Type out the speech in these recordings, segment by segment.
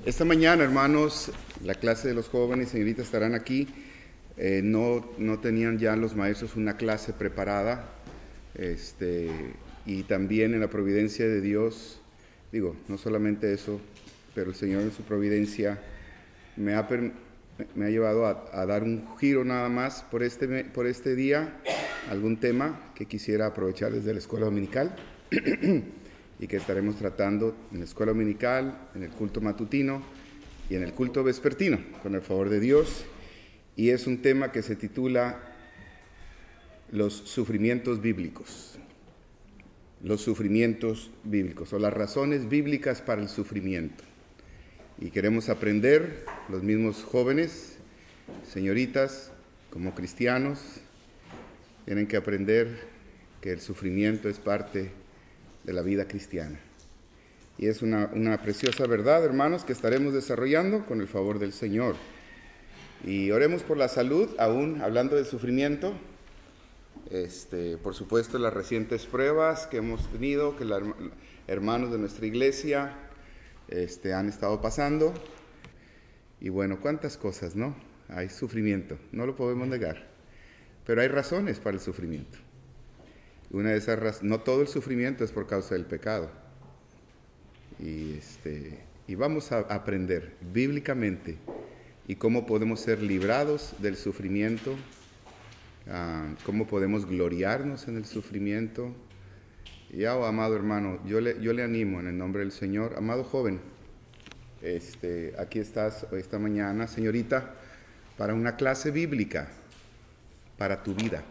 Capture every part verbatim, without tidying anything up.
Esta mañana, hermanos, la clase de los jóvenes, señoritas, estarán aquí. Eh, no, no tenían ya los maestros una clase preparada. Este, y también en la providencia de Dios, digo, no solamente eso, pero el Señor en su providencia me ha, me ha llevado a, a dar un giro nada más por este, por este día, algún tema que quisiera aprovechar desde la escuela dominical. Y que estaremos tratando en la escuela dominical, en el culto matutino y en el culto vespertino, con el favor de Dios. Y es un tema que se titula Los sufrimientos bíblicos. Los sufrimientos bíblicos, o las razones bíblicas para el sufrimiento. Y queremos aprender, los mismos jóvenes, señoritas, como cristianos, tienen que aprender que el sufrimiento es parte de la vida cristiana. Y es una, una preciosa verdad, hermanos, que estaremos desarrollando con el favor del Señor. Y oremos por la salud, aún hablando del sufrimiento. Este, por supuesto, las recientes pruebas que hemos tenido, que los hermanos de nuestra iglesia este, han estado pasando. Y bueno, cuántas cosas, ¿no? Hay sufrimiento, no lo podemos negar. Pero hay razones para el sufrimiento. Una de esas razones, no todo el sufrimiento es por causa del pecado. Y, este, y vamos a aprender bíblicamente y cómo podemos ser librados del sufrimiento, uh, cómo podemos gloriarnos en el sufrimiento. Y oh, amado hermano, yo le, yo le animo en el nombre del Señor, amado joven, este, aquí estás esta mañana, señorita, para una clase bíblica, para tu vida.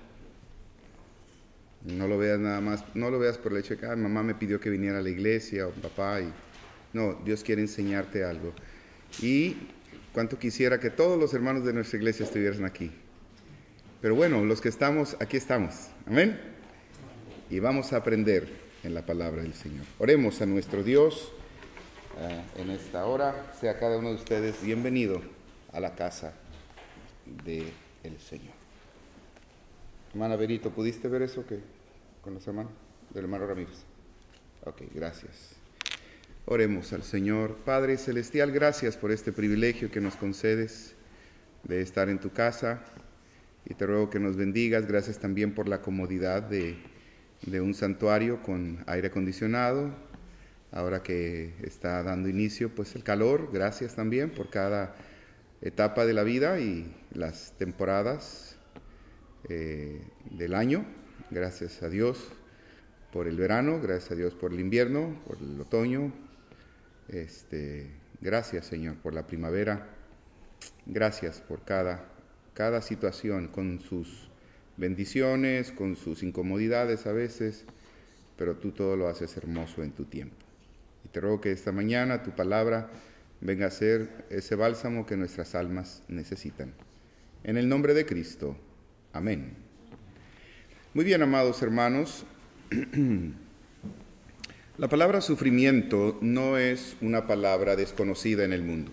No lo veas nada más, no lo veas por el hecho de que ah, mamá me pidió que viniera a la iglesia o papá. Y, no, Dios quiere enseñarte algo. Y cuánto quisiera que todos los hermanos de nuestra iglesia estuvieran aquí. Pero bueno, los que estamos, aquí estamos. Amén. Y vamos a aprender en la palabra del Señor. Oremos a nuestro Dios uh, en esta hora. Sea cada uno de ustedes bienvenido a la casa del Señor. Hermana Benito, ¿pudiste ver eso que con los hermanos del hermano Ramírez? Ok, gracias. Oremos al Señor. Padre Celestial, gracias por este privilegio que nos concedes de estar en tu casa. Y te ruego que nos bendigas. Gracias también por la comodidad de, de un santuario con aire acondicionado. Ahora que está dando inicio pues el calor, gracias también por cada etapa de la vida y las temporadas Eh, del año. Gracias a Dios por el verano, gracias a Dios por el invierno, por el otoño. Este, gracias, Señor, por la primavera. Gracias por cada, cada situación, con sus bendiciones, con sus incomodidades a veces, pero tú todo lo haces hermoso en tu tiempo. Y te ruego que esta mañana tu palabra venga a ser ese bálsamo que nuestras almas necesitan. En el nombre de Cristo. Amén. Muy bien, amados hermanos, la palabra sufrimiento no es una palabra desconocida en el mundo.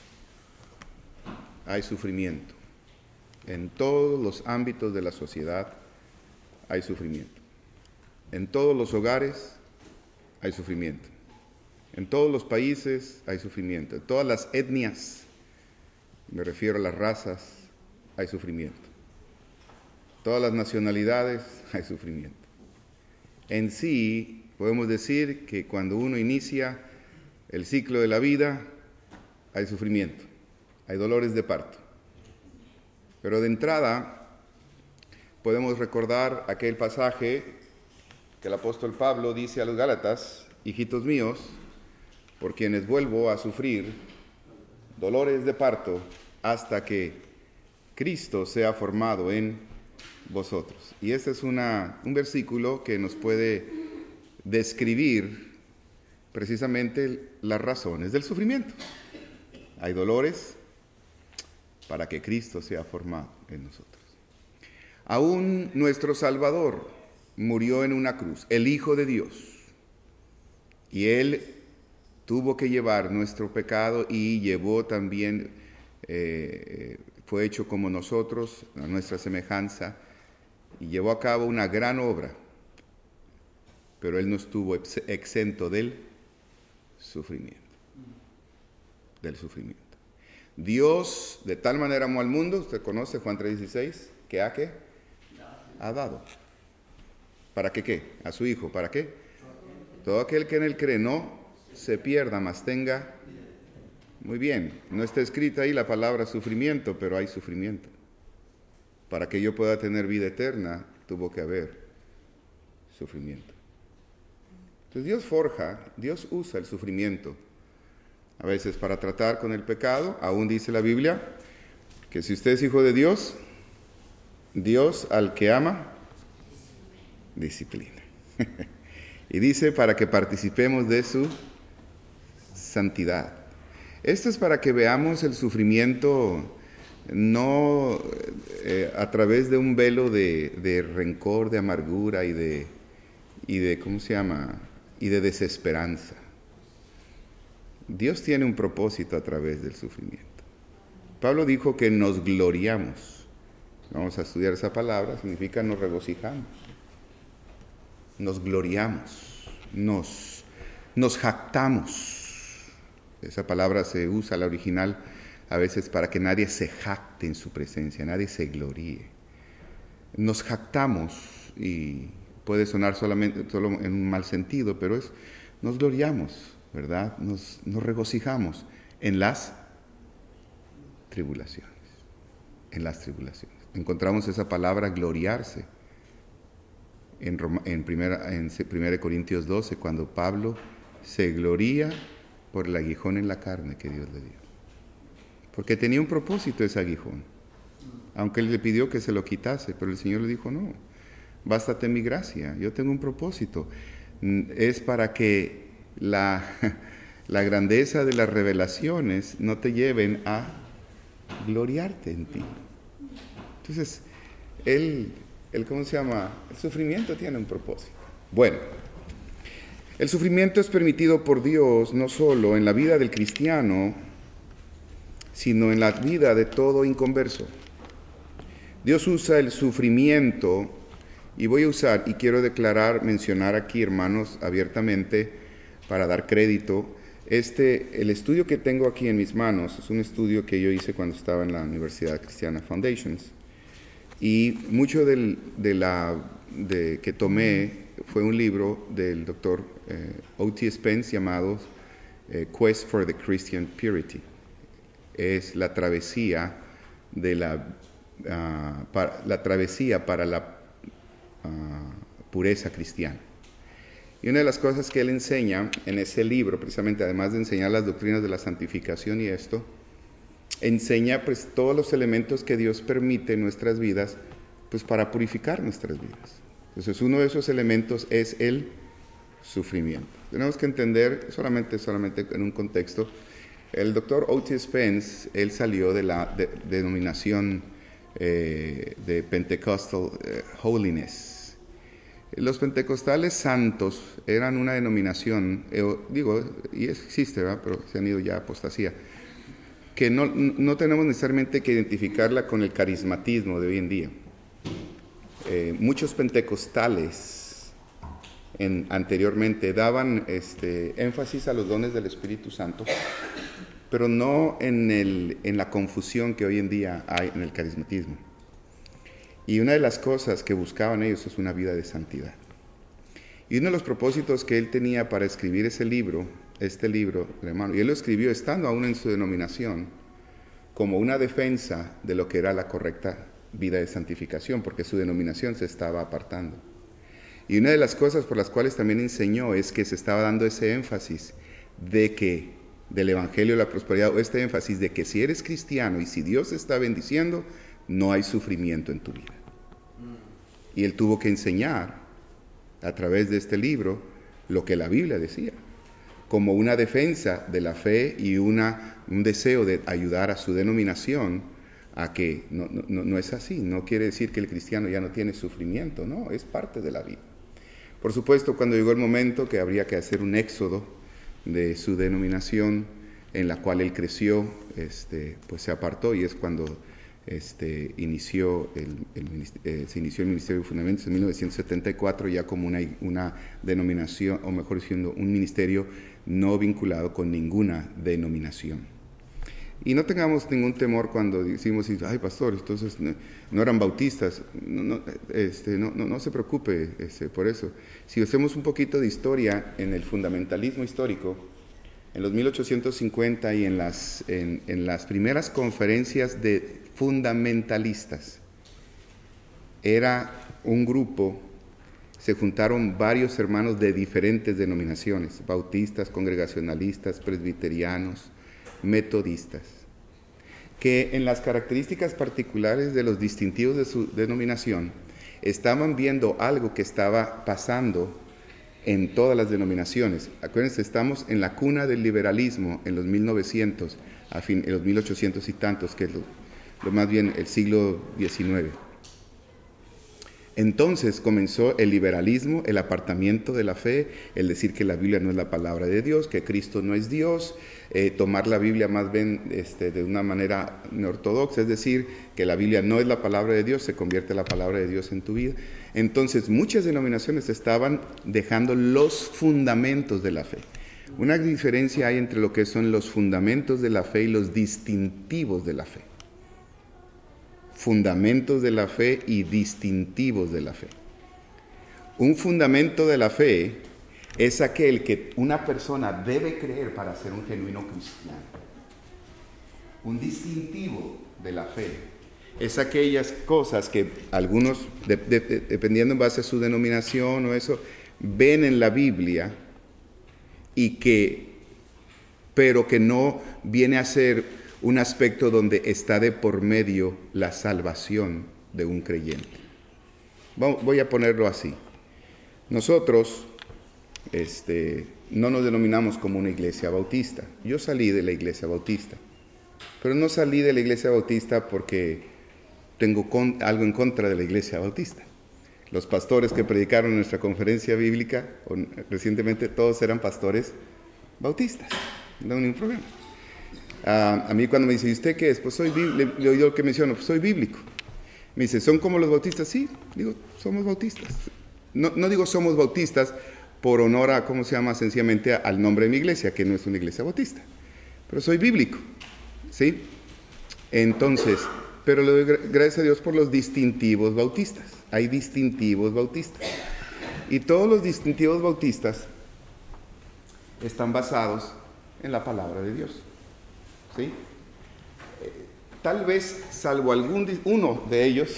Hay sufrimiento. En todos los ámbitos de la sociedad hay sufrimiento. En todos los hogares hay sufrimiento. En todos los países hay sufrimiento. En todas las etnias, me refiero a las razas, hay sufrimiento. Todas las nacionalidades hay sufrimiento. En sí, podemos decir que cuando uno inicia el ciclo de la vida, hay sufrimiento, hay dolores de parto. Pero de entrada, podemos recordar aquel pasaje que el apóstol Pablo dice a los Gálatas: hijitos míos, por quienes vuelvo a sufrir dolores de parto hasta que Cristo sea formado en vosotros. Y este es una, un versículo que nos puede describir precisamente las razones del sufrimiento. Hay dolores para que Cristo sea formado en nosotros. Aún nuestro Salvador murió en una cruz, el Hijo de Dios, y Él tuvo que llevar nuestro pecado y llevó también, eh, fue hecho como nosotros, a nuestra semejanza, y llevó a cabo una gran obra, pero Él no estuvo exento del sufrimiento. del sufrimiento. Dios de tal manera amó al mundo, usted conoce Juan tres dieciséis, que ha qué? Ha dado. ¿Para qué qué? A su Hijo. ¿Para qué? Todo aquel que en él cree no se pierda, mas tenga. Muy bien, no está escrita ahí la palabra sufrimiento, pero hay sufrimiento. Para que yo pueda tener vida eterna, tuvo que haber sufrimiento. Entonces Dios forja, Dios usa el sufrimiento, a veces para tratar con el pecado. Aún dice la Biblia que si usted es hijo de Dios, Dios al que ama, disciplina. Y dice para que participemos de su santidad. Esto es para que veamos el sufrimiento no eh, a través de un velo de, de rencor, de amargura y de, y de, ¿cómo se llama? Y de desesperanza. Dios tiene un propósito a través del sufrimiento. Pablo dijo que nos gloriamos. Vamos a estudiar esa palabra, significa nos regocijamos. Nos gloriamos, nos, nos jactamos. Esa palabra se usa, la original, a veces para que nadie se jacte en su presencia, nadie se gloríe. Nos jactamos, y puede sonar solamente solo en un mal sentido, pero es, nos gloriamos, ¿verdad? Nos, nos regocijamos en las tribulaciones, en las tribulaciones. Encontramos esa palabra gloriarse en, Roma, en, primera, en primera Corintios doce, cuando Pablo se gloría por el aguijón en la carne que Dios le dio. Porque tenía un propósito ese aguijón. Aunque él le pidió que se lo quitase, pero el Señor le dijo, no, bástate mi gracia, yo tengo un propósito. Es para que la, la grandeza de las revelaciones no te lleven a gloriarte en ti. Entonces, él, él, ¿cómo se llama? El sufrimiento tiene un propósito. Bueno, el sufrimiento es permitido por Dios no solo en la vida del cristiano, sino en la vida de todo inconverso. Dios usa el sufrimiento, y voy a usar, y quiero declarar, mencionar aquí, hermanos, abiertamente, para dar crédito, este, el estudio que tengo aquí en mis manos es un estudio que yo hice cuando estaba en la Universidad Cristiana Foundations, y mucho del, de la, de, que tomé fue un libro del doctor eh, O T Spence llamado eh, Quest for the Christian Purity. Es la travesía de la, uh, para, la travesía para la uh, pureza cristiana. Y una de las cosas que él enseña en ese libro, precisamente además de enseñar las doctrinas de la santificación y esto, enseña pues todos los elementos que Dios permite en nuestras vidas, pues para purificar nuestras vidas. Entonces uno de esos elementos es el sufrimiento. Tenemos que entender, solamente, solamente en un contexto, el doctor O T Spence, él salió de la de, de denominación eh, de Pentecostal eh, Holiness. Los pentecostales santos eran una denominación, eh, digo, y existe, ¿verdad? Pero se han ido ya a apostasía, que no, no tenemos necesariamente que identificarla con el carismatismo de hoy en día. Eh, muchos pentecostales en, anteriormente daban este, énfasis a los dones del Espíritu Santo, pero no en, el, en la confusión que hoy en día hay en el carismatismo. Y una de las cosas que buscaban ellos es una vida de santidad. Y uno de los propósitos que él tenía para escribir ese libro, este libro, hermano, y él lo escribió estando aún en su denominación, como una defensa de lo que era la correcta vida de santificación, porque su denominación se estaba apartando. Y una de las cosas por las cuales también enseñó es que se estaba dando ese énfasis de que, del Evangelio de la Prosperidad, o este énfasis de que si eres cristiano y si Dios te está bendiciendo, no hay sufrimiento en tu vida. Y él tuvo que enseñar a través de este libro lo que la Biblia decía, como una defensa de la fe y una, un deseo de ayudar a su denominación a que no, no, no es así. No quiere decir que el cristiano ya no tiene sufrimiento, no, es parte de la vida. Por supuesto, cuando llegó el momento que habría que hacer un éxodo de su denominación en la cual él creció, este, pues se apartó, y es cuando este, inició el, el, eh, se inició el Ministerio de Fundamentos en mil novecientos setenta y cuatro, ya como una, una denominación, o mejor diciendo, un ministerio no vinculado con ninguna denominación. Y no tengamos ningún temor cuando decimos, ay, pastor, entonces no, no eran bautistas. No, no, este, no, no, no se preocupe este, por eso. Si hacemos un poquito de historia en el fundamentalismo histórico, en los mil ochocientos cincuenta y en las, en, en las primeras conferencias de fundamentalistas, era un grupo, se juntaron varios hermanos de diferentes denominaciones, bautistas, congregacionalistas, presbiterianos, metodistas, que en las características particulares de los distintivos de su denominación estaban viendo algo que estaba pasando en todas las denominaciones. Acuérdense, estamos en la cuna del liberalismo en los mil novecientos, a fin, en los mil ochocientos y tantos, que es lo, lo más bien el siglo diecinueve. Entonces comenzó el liberalismo, el apartamiento de la fe, el decir que la Biblia no es la palabra de Dios, que Cristo no es Dios, eh, tomar la Biblia más bien este, de una manera ortodoxa, es decir, que la Biblia no es la palabra de Dios, se convierte la palabra de Dios en tu vida. Entonces muchas denominaciones estaban dejando los fundamentos de la fe. Una diferencia hay entre lo que son los fundamentos de la fe y los distintivos de la fe. Fundamentos de la fe y distintivos de la fe. Un fundamento de la fe es aquel que una persona debe creer para ser un genuino cristiano. Un distintivo de la fe es aquellas cosas que algunos, de, de, de, dependiendo en base a su denominación o eso, ven en la Biblia y que, pero que no viene a ser un aspecto donde está de por medio la salvación de un creyente. Voy a ponerlo así. Nosotros este, no nos denominamos como una iglesia bautista. Yo salí de la iglesia bautista, pero no salí de la iglesia bautista porque tengo con, algo en contra de la iglesia bautista. Los pastores que predicaron en nuestra conferencia bíblica recientemente, todos eran pastores bautistas. No hay ningún problema. Uh, a mí cuando me dice, ¿y usted qué es? Pues soy bíblico. Le oigo que menciono, pues soy bíblico. Me dice, ¿son como los bautistas? Sí, digo, somos bautistas. No, no digo somos bautistas por honor a, ¿cómo se llama? Sencillamente al nombre de mi iglesia, que no es una iglesia bautista. Pero soy bíblico, ¿sí? Entonces, pero le doy gracias a Dios por los distintivos bautistas. Hay distintivos bautistas. Y todos los distintivos bautistas están basados en la palabra de Dios. ¿Sí? Eh, tal vez, salvo algún uno de ellos,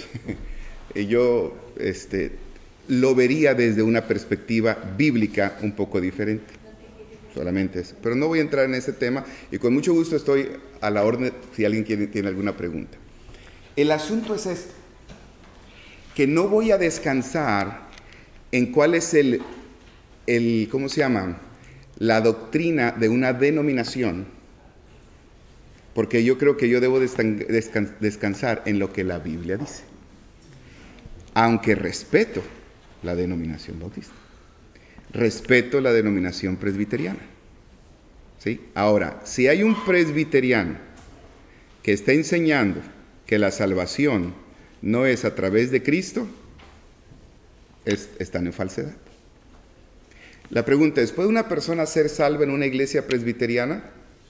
yo este, lo vería desde una perspectiva bíblica un poco diferente. Solamente eso. Pero no voy a entrar en ese tema y con mucho gusto estoy a la orden si alguien tiene, tiene alguna pregunta. El asunto es esto, que no voy a descansar en cuál es el, el ¿cómo se llama? La doctrina de una denominación, porque yo creo que yo debo descansar en lo que la Biblia dice, aunque respeto la denominación bautista, respeto la denominación presbiteriana, ¿sí? Ahora, si hay un presbiteriano que está enseñando que la salvación no es a través de Cristo, es, están en falsedad. La pregunta es, ¿puede una persona ser salva en una iglesia presbiteriana?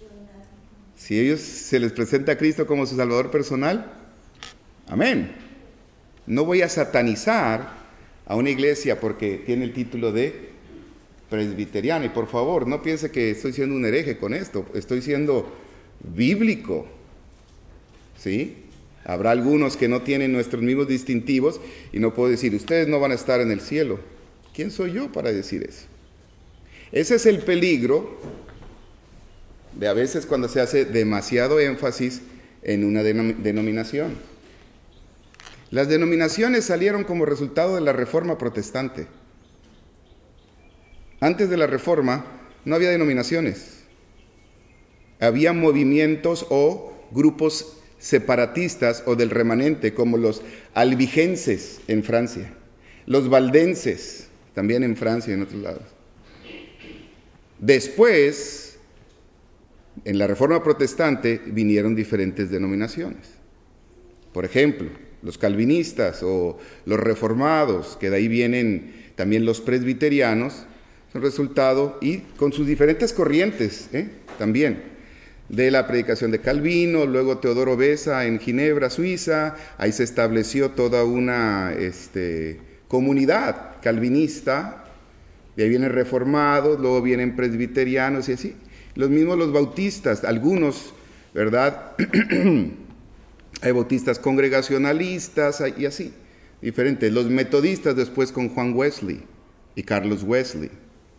Si ellos se les presenta a Cristo como su Salvador personal, amén. No voy a satanizar a una iglesia porque tiene el título de presbiteriano. Y por favor, no piense que estoy siendo un hereje con esto. Estoy siendo bíblico. ¿Sí? Habrá algunos que no tienen nuestros mismos distintivos y no puedo decir, ustedes no van a estar en el cielo. ¿Quién soy yo para decir eso? Ese es el peligro de a veces cuando se hace demasiado énfasis en una denom- denominación. Las denominaciones salieron como resultado de la Reforma Protestante. Antes de la Reforma no había denominaciones. Había movimientos o grupos separatistas o del remanente, como los albigenses en Francia, los valdenses, también en Francia y en otros lados. Después, en la Reforma Protestante vinieron diferentes denominaciones. Por ejemplo, los calvinistas o los reformados, que de ahí vienen también los presbiterianos, son resultado, y con sus diferentes corrientes ¿eh? también. de la predicación de Calvino, luego Teodoro Beza en Ginebra, Suiza. Ahí se estableció toda una este, comunidad calvinista. De ahí vienen reformados, luego vienen presbiterianos y así. Los mismos los bautistas, algunos, ¿verdad? Hay bautistas congregacionalistas y así, diferentes. Los metodistas después con Juan Wesley y Carlos Wesley.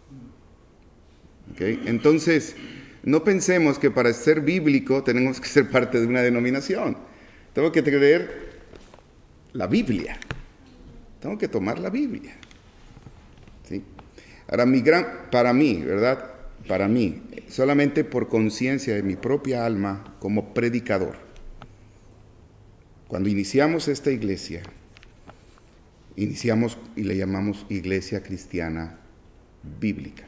¿Okay? Entonces, no pensemos que para ser bíblico tenemos que ser parte de una denominación. Tengo que creer la Biblia. Tengo que tomar la Biblia. ¿Sí? Ahora, mi gran, para mí, ¿verdad? Para mí, solamente por conciencia de mi propia alma como predicador, cuando iniciamos esta iglesia, iniciamos y le llamamos Iglesia Cristiana Bíblica.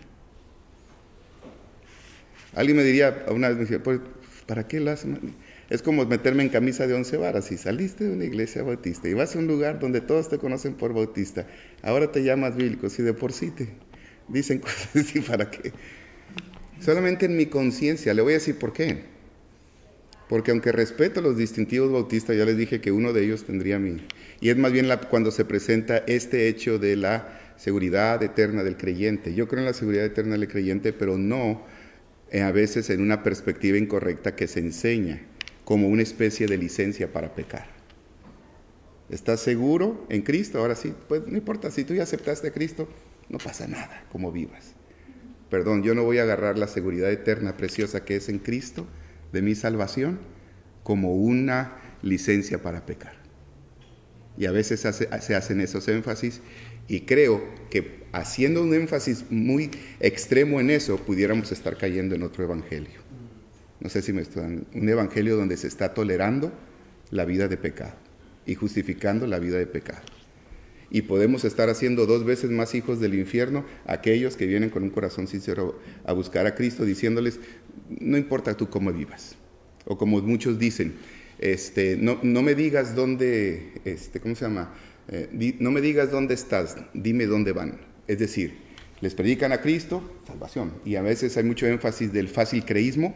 Alguien me diría, una vez me decía, pues, ¿para qué las? Es como meterme en camisa de once varas. Si saliste de una iglesia bautista y vas a un lugar donde todos te conocen por bautista, ahora te llamas bíblico, si de por sí te dicen cosas así, ¿para qué? Solamente en mi conciencia, le voy a decir por qué. Porque aunque respeto los distintivos bautistas, ya les dije que uno de ellos tendría mi... Y es más bien la, cuando se presenta este hecho de la seguridad eterna del creyente. Yo creo en la seguridad eterna del creyente, pero no eh, a veces en una perspectiva incorrecta que se enseña como una especie de licencia para pecar. ¿Estás seguro en Cristo? Ahora sí, pues no importa, si tú ya aceptaste a Cristo, no pasa nada, como vivas. Perdón, yo no voy a agarrar la seguridad eterna preciosa que es en Cristo de mi salvación como una licencia para pecar. Y a veces hace, se hacen esos énfasis y creo que haciendo un énfasis muy extremo en eso pudiéramos estar cayendo en otro evangelio. No sé si me estoy... Un evangelio donde se está tolerando la vida de pecado y justificando la vida de pecado. Y podemos estar haciendo dos veces más hijos del infierno aquellos que vienen con un corazón sincero a buscar a Cristo, diciéndoles, no importa tú cómo vivas. O como muchos dicen, este, no, no me digas dónde, este, ¿cómo se llama? Eh, di, no me digas dónde estás, dime dónde van. Es decir, les predican a Cristo, salvación. Y a veces hay mucho énfasis del fácil creísmo,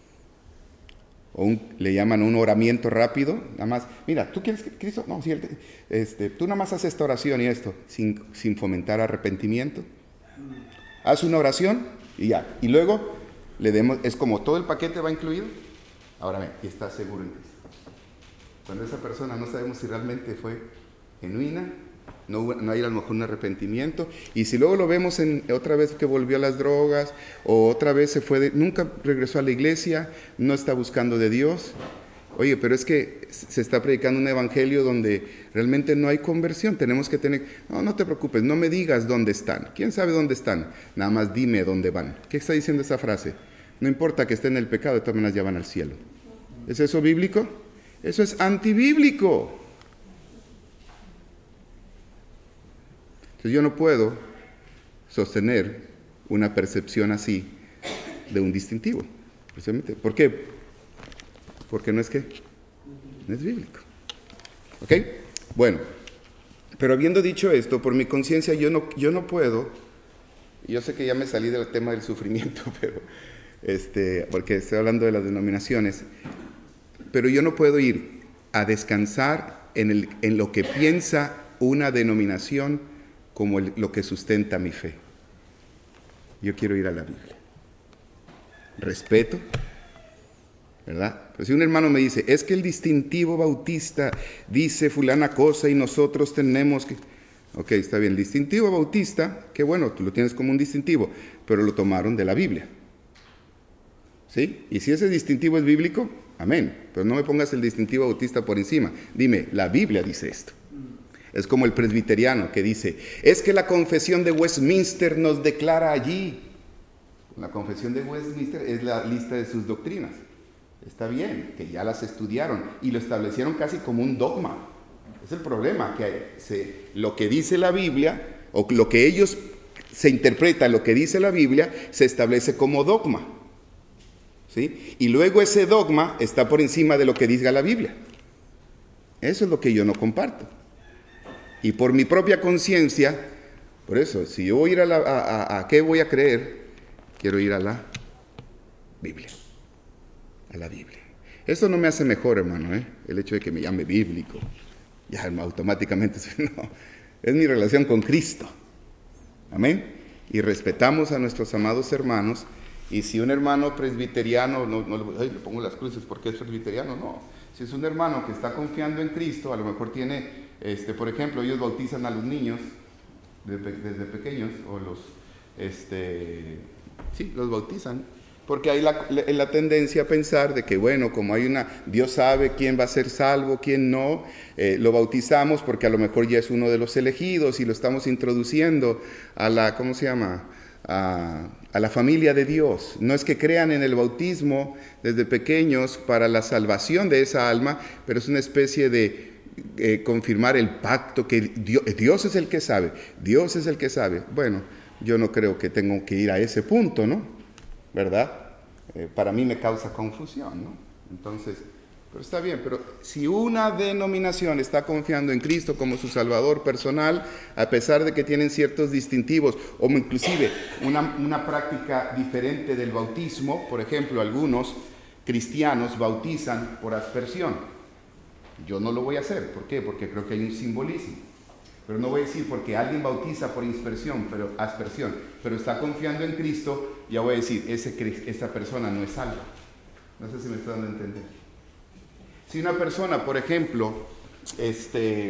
o un, le llaman un oramiento rápido, nada más, mira, ¿tú quieres que Cristo? No, sí, este, tú nada más haces esta oración y esto, sin, sin fomentar arrepentimiento. Haz una oración y ya. Y luego, le demos, es como todo el paquete va incluido. Ahora ven, y estás seguro en Cristo. Cuando esa persona no sabemos si realmente fue genuina, no, hubo, no hay a lo mejor un arrepentimiento, y si luego lo vemos en otra vez que volvió a las drogas, o otra vez se fue, de, nunca regresó a la iglesia, no está buscando de Dios. Oye, pero es que se está predicando un evangelio donde realmente no hay conversión, tenemos que tener, no, no te preocupes, no me digas dónde están, ¿quién sabe dónde están? Nada más dime dónde van. ¿Qué está diciendo esa frase? No importa que esté en el pecado, de todas maneras ya van al cielo. ¿Es eso bíblico? Eso es antibíblico. Entonces yo no puedo sostener una percepción así de un distintivo. Precisamente. ¿Por qué? Porque no es que no es bíblico. ¿Ok? Bueno, pero habiendo dicho esto, por mi conciencia yo no, yo no puedo, yo sé que ya me salí del tema del sufrimiento, pero este, porque estoy hablando de las denominaciones, pero yo no puedo ir a descansar en, el, en lo que piensa una denominación como el, lo que sustenta mi fe. Yo quiero ir a la Biblia. Respeto, ¿verdad? Pero si un hermano me dice, es que el distintivo bautista dice fulana cosa y nosotros tenemos que... Ok, está bien, el distintivo bautista, que bueno, tú lo tienes como un distintivo, pero lo tomaron de la Biblia. ¿Sí? Y si ese distintivo es bíblico, amén. Pero no me pongas el distintivo bautista por encima. Dime, la Biblia dice esto. Es como el presbiteriano que dice, es que la confesión de Westminster nos declara allí. La confesión de Westminster es la lista de sus doctrinas. Está bien, que ya las estudiaron y lo establecieron casi como un dogma. Es el problema, que se, lo que dice la Biblia, o lo que ellos se interpreta, lo que dice la Biblia, se establece como dogma. ¿Sí? Y luego ese dogma está por encima de lo que diga la Biblia. Eso es lo que yo no comparto. Y por mi propia conciencia, por eso, si yo voy a ir a, la, a, a, a qué voy a creer, quiero ir a la Biblia. a la Biblia. Esto no me hace mejor, hermano, ¿eh? El hecho de que me llame bíblico, ya automáticamente, no, es mi relación con Cristo. Amén. Y respetamos a nuestros amados hermanos. Y si un hermano presbiteriano, no, no le, ay, le pongo las cruces porque es presbiteriano, no. Si es un hermano que está confiando en Cristo, a lo mejor tiene, este, por ejemplo, ellos bautizan a los niños desde, desde pequeños, o los, este, sí, los bautizan, porque hay la, la, la tendencia a pensar de que, bueno, como hay una, Dios sabe quién va a ser salvo, quién no, eh, lo bautizamos porque a lo mejor ya es uno de los elegidos y lo estamos introduciendo a la, ¿cómo se llama?, A, a la familia de Dios. No es que crean en el bautismo desde pequeños para la salvación de esa alma, pero es una especie de eh, confirmar el pacto que Dios, Dios es el que sabe, Dios es el que sabe. Bueno, yo no creo que tengo que ir a ese punto, ¿no? ¿Verdad? Eh, para mí me causa confusión, ¿no? Entonces, pero está bien, pero si una denominación está confiando en Cristo como su Salvador personal, a pesar de que tienen ciertos distintivos, o inclusive una, una práctica diferente del bautismo, por ejemplo, algunos cristianos bautizan por aspersión. Yo no lo voy a hacer, ¿por qué? Porque creo que hay un simbolismo. Pero no voy a decir porque alguien bautiza por aspersión, pero, aspersión, pero está confiando en Cristo, ya voy a decir, ese, esa persona no es salva. No sé si me está dando a entender. Si una persona, por ejemplo, este,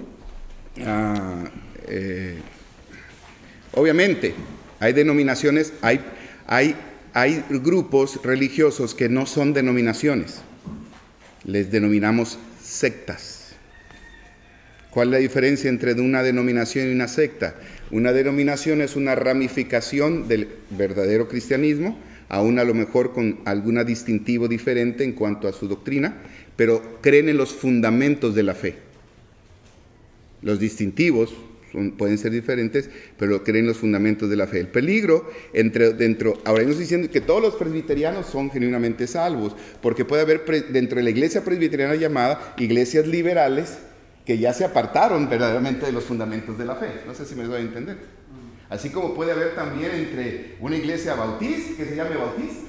uh, eh, obviamente hay denominaciones, hay, hay, hay grupos religiosos que no son denominaciones, les denominamos sectas. ¿Cuál es la diferencia entre una denominación y una secta? Una denominación es una ramificación del verdadero cristianismo, aún a lo mejor con algún distintivo diferente en cuanto a su doctrina, pero creen en los fundamentos de la fe. Los distintivos son, pueden ser diferentes, pero creen en los fundamentos de la fe. El peligro entre, dentro, ahora no estoy diciendo que todos los presbiterianos son genuinamente salvos, porque puede haber pre, dentro de la iglesia presbiteriana llamada iglesias liberales que ya se apartaron verdaderamente de los fundamentos de la fe. No sé si me doy a entender. Así como puede haber también entre una iglesia bautista, que se llame bautista.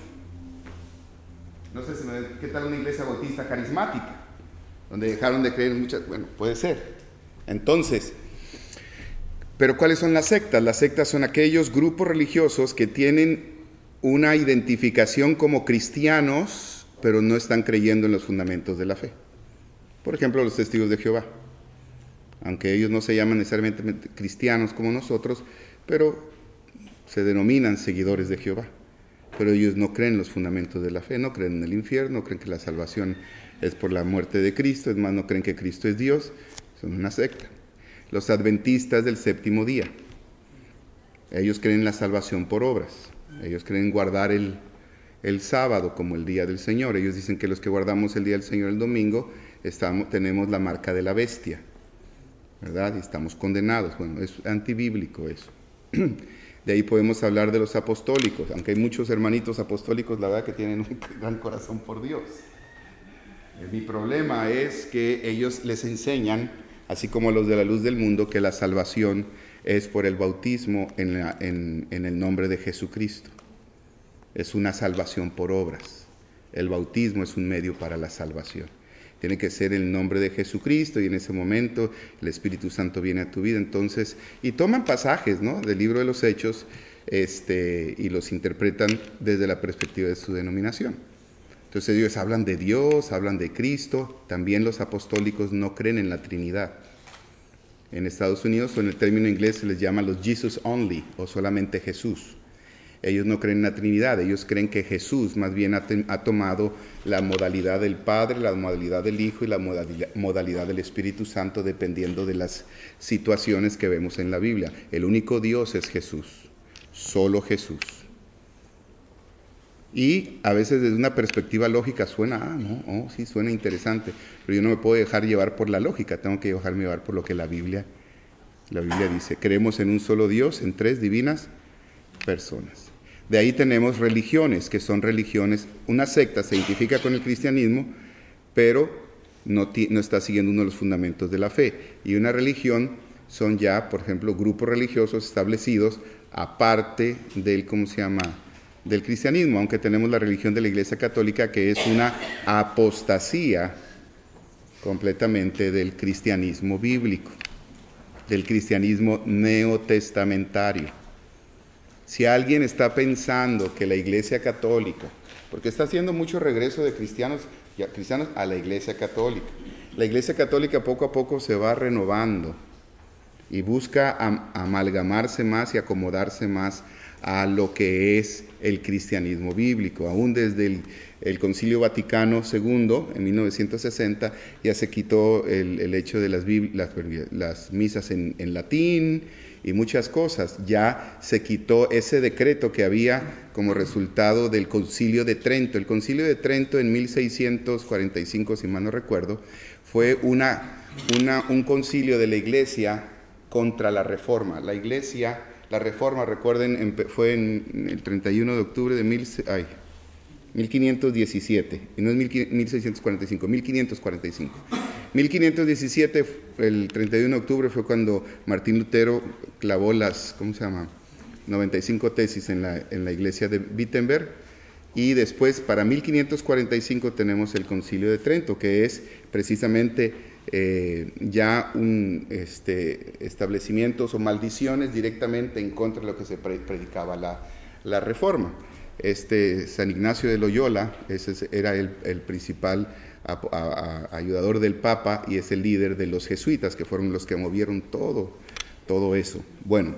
No sé si me, qué tal una iglesia bautista carismática, donde dejaron de creer en muchas, bueno, puede ser. Entonces, pero ¿cuáles son las sectas? Las sectas son aquellos grupos religiosos que tienen una identificación como cristianos, pero no están creyendo en los fundamentos de la fe. Por ejemplo, los testigos de Jehová. Aunque ellos no se llaman necesariamente cristianos como nosotros, pero se denominan seguidores de Jehová. Pero ellos no creen en los fundamentos de la fe, no creen en el infierno, no creen que la salvación es por la muerte de Cristo, es más, no creen que Cristo es Dios, son una secta. Los adventistas del séptimo día, ellos creen en la salvación por obras, ellos creen en guardar el, el sábado como el día del Señor. Ellos dicen que los que guardamos el día del Señor el domingo, estamos, tenemos la marca de la bestia, ¿verdad? Y estamos condenados. Bueno, es antibíblico eso. De ahí podemos hablar de los apostólicos, aunque hay muchos hermanitos apostólicos, la verdad que tienen un gran corazón por Dios. Mi problema es que ellos les enseñan, así como los de la luz del mundo, que la salvación es por el bautismo en, la, en, en el nombre de Jesucristo. Es una salvación por obras. El bautismo es un medio para la salvación. Tiene que ser el nombre de Jesucristo, y en ese momento el Espíritu Santo viene a tu vida. Entonces, y toman pasajes, ¿no?, del libro de los Hechos, este, y los interpretan desde la perspectiva de su denominación. Entonces ellos hablan de Dios, hablan de Cristo. También los apostólicos no creen en la Trinidad. En Estados Unidos, o en el término inglés, se les llama los Jesus only, o solamente Jesús. Ellos no creen en la Trinidad, ellos creen que Jesús más bien ha, te, ha tomado la modalidad del Padre, la modalidad del Hijo y la modalidad, modalidad del Espíritu Santo, dependiendo de las situaciones que vemos en la Biblia. El único Dios es Jesús, solo Jesús. Y a veces desde una perspectiva lógica suena, ah, no, oh, sí, suena interesante, pero yo no me puedo dejar llevar por la lógica, tengo que dejarme llevar por lo que la Biblia, la Biblia dice. Creemos en un solo Dios, en tres divinas personas. De ahí tenemos religiones, que son religiones, una secta se identifica con el cristianismo, pero no, ti, no está siguiendo uno de los fundamentos de la fe. Y una religión son ya, por ejemplo, grupos religiosos establecidos aparte del, ¿cómo se llama?, del cristianismo, aunque tenemos la religión de la Iglesia Católica, que es una apostasía completamente del cristianismo bíblico, del cristianismo neotestamentario. Si alguien está pensando que la Iglesia Católica, porque está haciendo mucho regreso de cristianos, cristianos a la Iglesia Católica, la Iglesia Católica poco a poco se va renovando y busca am- amalgamarse más y acomodarse más a lo que es el cristianismo bíblico. Aún desde el, el Concilio Vaticano segundo, en mil novecientos sesenta, ya se quitó el, el hecho de las, las, las misas en, en latín y muchas cosas. Ya se quitó ese decreto que había como resultado del Concilio de Trento. El Concilio de Trento en mil seiscientos cuarenta y cinco, si mal no recuerdo, fue una, una, un concilio de la Iglesia contra la Reforma. La Iglesia... La Reforma, recuerden, fue en el treinta y uno de octubre de mil, ay, mil quinientos diecisiete, y no es mil seiscientos cuarenta y cinco, mil quinientos cuarenta y cinco. mil quinientos diecisiete, el treinta y uno de octubre, fue cuando Martín Lutero clavó las, ¿cómo se llama?, noventa y cinco tesis en la, en la iglesia de Wittenberg, y después, para mil quinientos cuarenta y cinco, tenemos el Concilio de Trento, que es precisamente... Eh, ya un, este, establecimientos o maldiciones directamente en contra de lo que se pre predicaba la, la Reforma. Este San Ignacio de Loyola ese era el, el principal a, a, a, ayudador del Papa y es el líder de los jesuitas, que fueron los que movieron todo, todo eso. Bueno,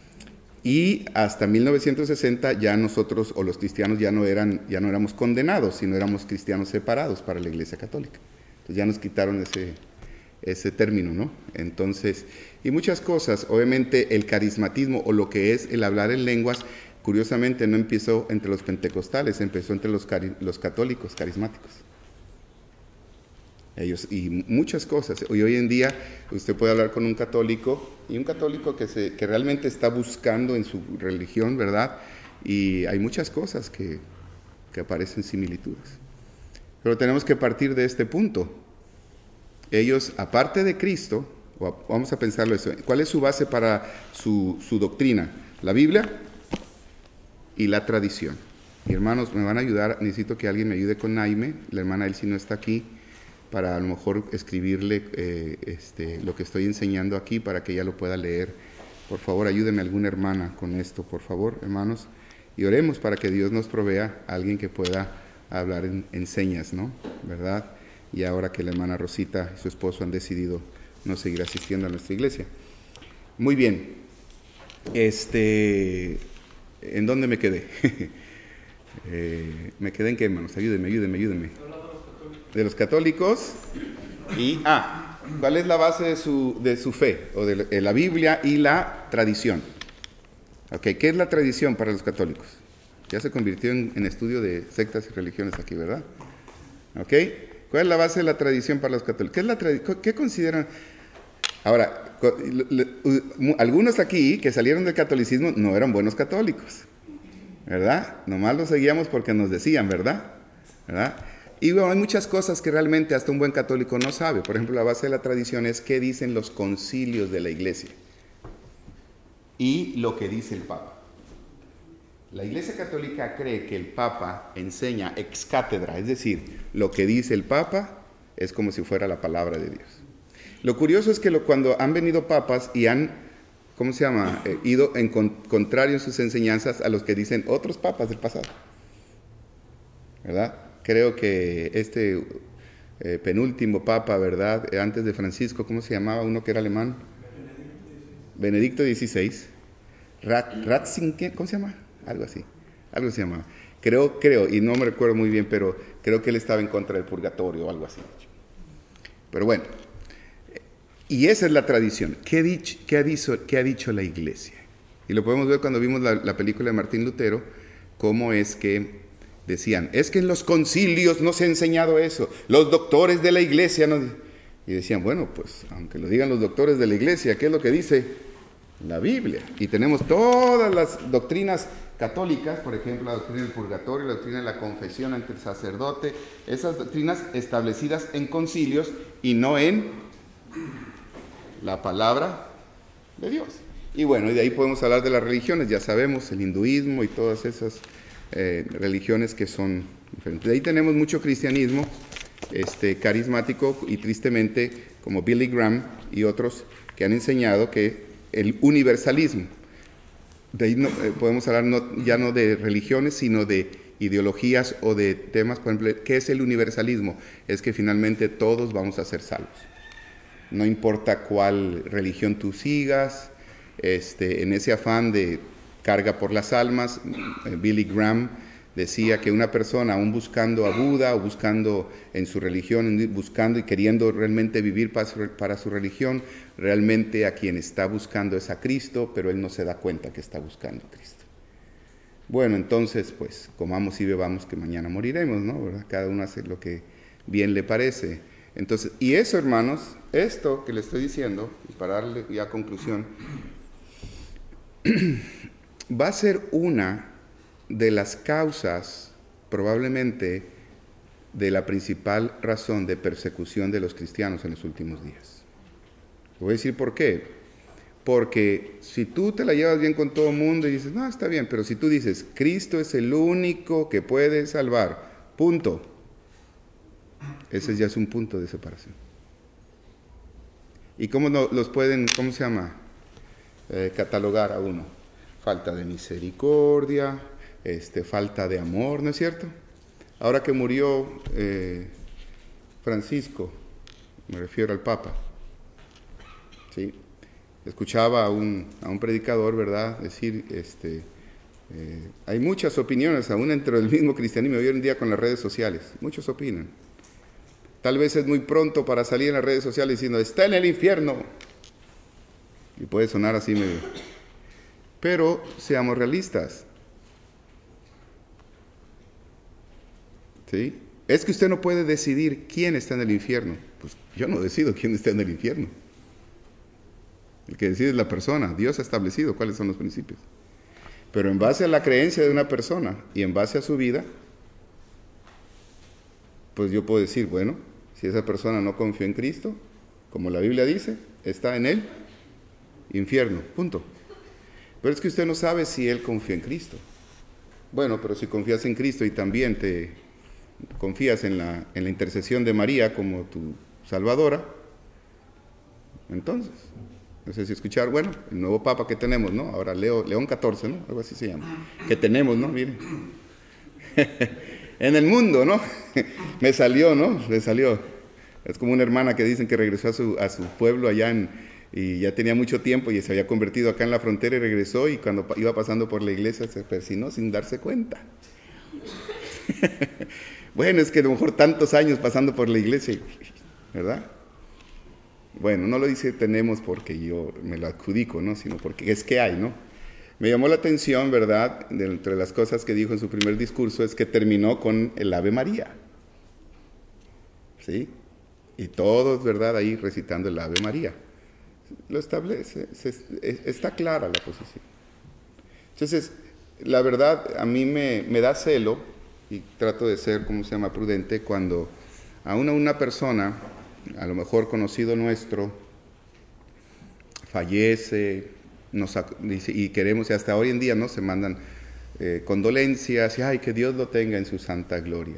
y hasta mil novecientos sesenta ya nosotros o los cristianos ya no, eran, ya no éramos condenados, sino éramos cristianos separados para la Iglesia Católica. Entonces ya nos quitaron ese... ese término, ¿no? Entonces, y muchas cosas, obviamente el carismatismo o lo que es el hablar en lenguas, curiosamente no empezó entre los pentecostales, empezó entre los, los católicos carismáticos. Ellos, y muchas cosas. Y hoy en día usted puede hablar con un católico, y un católico que, se, que realmente está buscando en su religión, ¿verdad? Y hay muchas cosas que, que aparecen similitudes. Pero tenemos que partir de este punto. Ellos, aparte de Cristo, vamos a pensarlo eso, ¿cuál es su base para su, su doctrina? La Biblia y la tradición. Y hermanos, me van a ayudar, necesito que alguien me ayude con Naime, la hermana Elsie no está aquí, para a lo mejor escribirle eh, este, lo que estoy enseñando aquí para que ella lo pueda leer. Por favor, ayúdeme alguna hermana con esto, por favor, hermanos. Y oremos para que Dios nos provea a alguien que pueda hablar en, en señas, ¿no? ¿Verdad? Y ahora que la hermana Rosita y su esposo han decidido no seguir asistiendo a nuestra iglesia. Muy bien. Este, ¿en dónde me quedé? eh, ¿Me quedé en qué, hermanos? Ayúdenme, ayúdenme, ayúdenme. De los católicos. Y, ah, ¿cuál es la base de su, de su fe? O de la, de la Biblia y la tradición. Ok, ¿qué es la tradición para los católicos? Ya se convirtió en, en estudio de sectas y religiones aquí, ¿verdad? Ok. ¿Cuál es la base de la tradición para los católicos? ¿Qué, es la ¿Qué consideran? Ahora, algunos aquí que salieron del catolicismo no eran buenos católicos, ¿verdad? Nomás los seguíamos porque nos decían, ¿verdad? ¿verdad? Y bueno, hay muchas cosas que realmente hasta un buen católico no sabe. Por ejemplo, la base de la tradición es qué dicen los concilios de la iglesia y lo que dice el Papa. La Iglesia Católica cree que el Papa enseña ex cátedra, es decir, lo que dice el Papa es como si fuera la palabra de Dios. Lo curioso es que lo, cuando han venido papas y han, ¿cómo se llama?, eh, ido en con, contrario en sus enseñanzas a los que dicen otros papas del pasado, ¿verdad? Creo que este eh, penúltimo papa, ¿verdad?, eh, antes de Francisco, ¿cómo se llamaba? Uno que era alemán. Benedicto dieciséis. Rat, Ratzinger, ¿cómo se llama? Algo así, algo se llamaba. Creo, creo, y no me recuerdo muy bien, pero creo que él estaba en contra del purgatorio o algo así. Pero bueno, y esa es la tradición. ¿Qué ha dicho, qué ha dicho, qué ha dicho la iglesia? Y lo podemos ver cuando vimos la, la película de Martín Lutero, cómo es que decían, es que en los concilios no se ha enseñado eso, los doctores de la iglesia no... Y decían, bueno, pues, aunque lo digan los doctores de la iglesia, ¿qué es lo que dice la Biblia? Y tenemos todas las doctrinas católicas, por ejemplo, la doctrina del purgatorio, la doctrina de la confesión ante el sacerdote, esas doctrinas establecidas en concilios y no en la palabra de Dios. Y bueno, y de ahí podemos hablar de las religiones, ya sabemos, el hinduismo y todas esas eh, religiones que son diferentes. De ahí tenemos mucho cristianismo este, carismático y tristemente como Billy Graham y otros que han enseñado que el universalismo, de ahí no, eh, podemos hablar no, ya no de religiones, sino de ideologías o de temas, por ejemplo, ¿qué es el universalismo? Es que finalmente todos vamos a ser salvos. No importa cuál religión tú sigas, este, en ese afán de carga por las almas, eh, Billy Graham decía que una persona, aún buscando a Buda o buscando en su religión, buscando y queriendo realmente vivir para su, para su religión, realmente a quien está buscando es a Cristo, pero él no se da cuenta que está buscando a Cristo. Bueno, entonces, pues, comamos y bebamos que mañana moriremos, ¿no? ¿Verdad? Cada uno hace lo que bien le parece. Entonces, y eso, hermanos, esto que le estoy diciendo, y para darle ya conclusión, va a ser una de las causas, probablemente, de la principal razón de persecución de los cristianos en los últimos días. Voy a decir por qué. Porque si tú te la llevas bien con todo el mundo y dices, no, está bien, pero si tú dices, Cristo es el único que puede salvar, punto, ese ya es un punto de separación. ¿Y cómo no, los pueden, cómo se llama, eh, catalogar a uno? Falta de misericordia, este, falta de amor, ¿no es cierto? Ahora que murió eh, Francisco, me refiero al Papa, ¿sí? Escuchaba a un, a un predicador, ¿verdad?, decir, este, eh, hay muchas opiniones, aún dentro del mismo cristianismo, hoy en día con las redes sociales, muchos opinan. Tal vez es muy pronto para salir en las redes sociales diciendo, está en el infierno. Y puede sonar así medio. Pero seamos realistas. ¿Sí? Es que usted no puede decidir quién está en el infierno. Pues yo no decido quién está en el infierno. El que decide es la persona. Dios ha establecido cuáles son los principios. Pero en base a la creencia de una persona y en base a su vida, pues yo puedo decir, bueno, si esa persona no confió en Cristo, como la Biblia dice, está en el infierno, punto. Pero es que usted no sabe si él confía en Cristo. Bueno, pero si confías en Cristo y también te confías en la, en la intercesión de María como tu salvadora, entonces, no sé si escuchar, bueno, el nuevo Papa que tenemos, ¿no? Ahora Leo, León catorce, ¿no? Algo así se llama. Que tenemos, ¿no? Miren. En el mundo, ¿no? Me salió, ¿no? Le salió. Es como una hermana que dicen que regresó a su, a su pueblo allá en, y ya tenía mucho tiempo y se había convertido acá en la frontera y regresó y cuando iba pasando por la iglesia se persinó sin darse cuenta. Bueno, es que a lo mejor tantos años pasando por la iglesia, ¿verdad? Bueno, no lo dice tenemos porque yo me lo adjudico, ¿no? Sino porque es que hay, ¿no? Me llamó la atención, ¿verdad? De entre las cosas que dijo en su primer discurso es que terminó con el Ave María. ¿Sí? Y todos, ¿verdad? Ahí recitando el Ave María. Lo establece, se, está clara la posición. Entonces, la verdad, a mí me, me da celo, y trato de ser, ¿cómo se llama?, prudente, cuando a una, una persona, a lo mejor conocido nuestro, fallece, nos, y queremos, y hasta hoy en día, ¿no?, se mandan eh, condolencias, y ay, que Dios lo tenga en su santa gloria.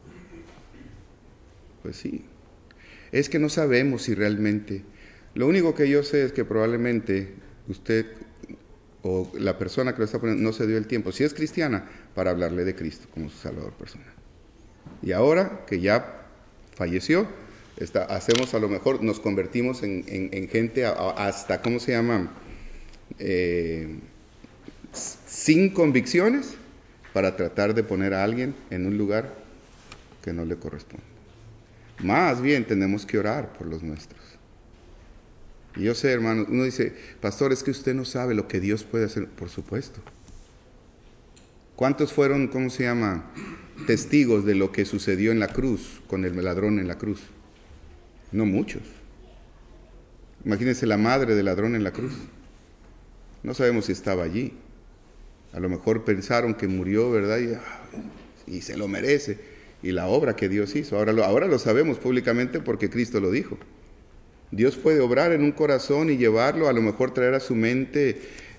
Pues sí. Es que no sabemos si realmente... Lo único que yo sé es que probablemente usted o la persona que lo está poniendo no se dio el tiempo, si es cristiana, para hablarle de Cristo como su Salvador personal. Y ahora que ya falleció, está, hacemos a lo mejor, nos convertimos en, en, en gente a, a, hasta, ¿cómo se llama? Eh, sin convicciones para tratar de poner a alguien en un lugar que no le corresponde. Más bien tenemos que orar por los nuestros. Y yo sé, hermano, uno dice, pastor, es que usted no sabe lo que Dios puede hacer. Por supuesto. ¿Cuántos fueron, cómo se llama, testigos de lo que sucedió en la cruz, con el ladrón en la cruz? No muchos. Imagínense la madre del ladrón en la cruz. No sabemos si estaba allí. A lo mejor pensaron que murió, ¿verdad? Y, y se lo merece. Y la obra que Dios hizo. Ahora lo, ahora lo sabemos públicamente porque Cristo lo dijo. Dios puede obrar en un corazón y llevarlo, a lo mejor traer a su mente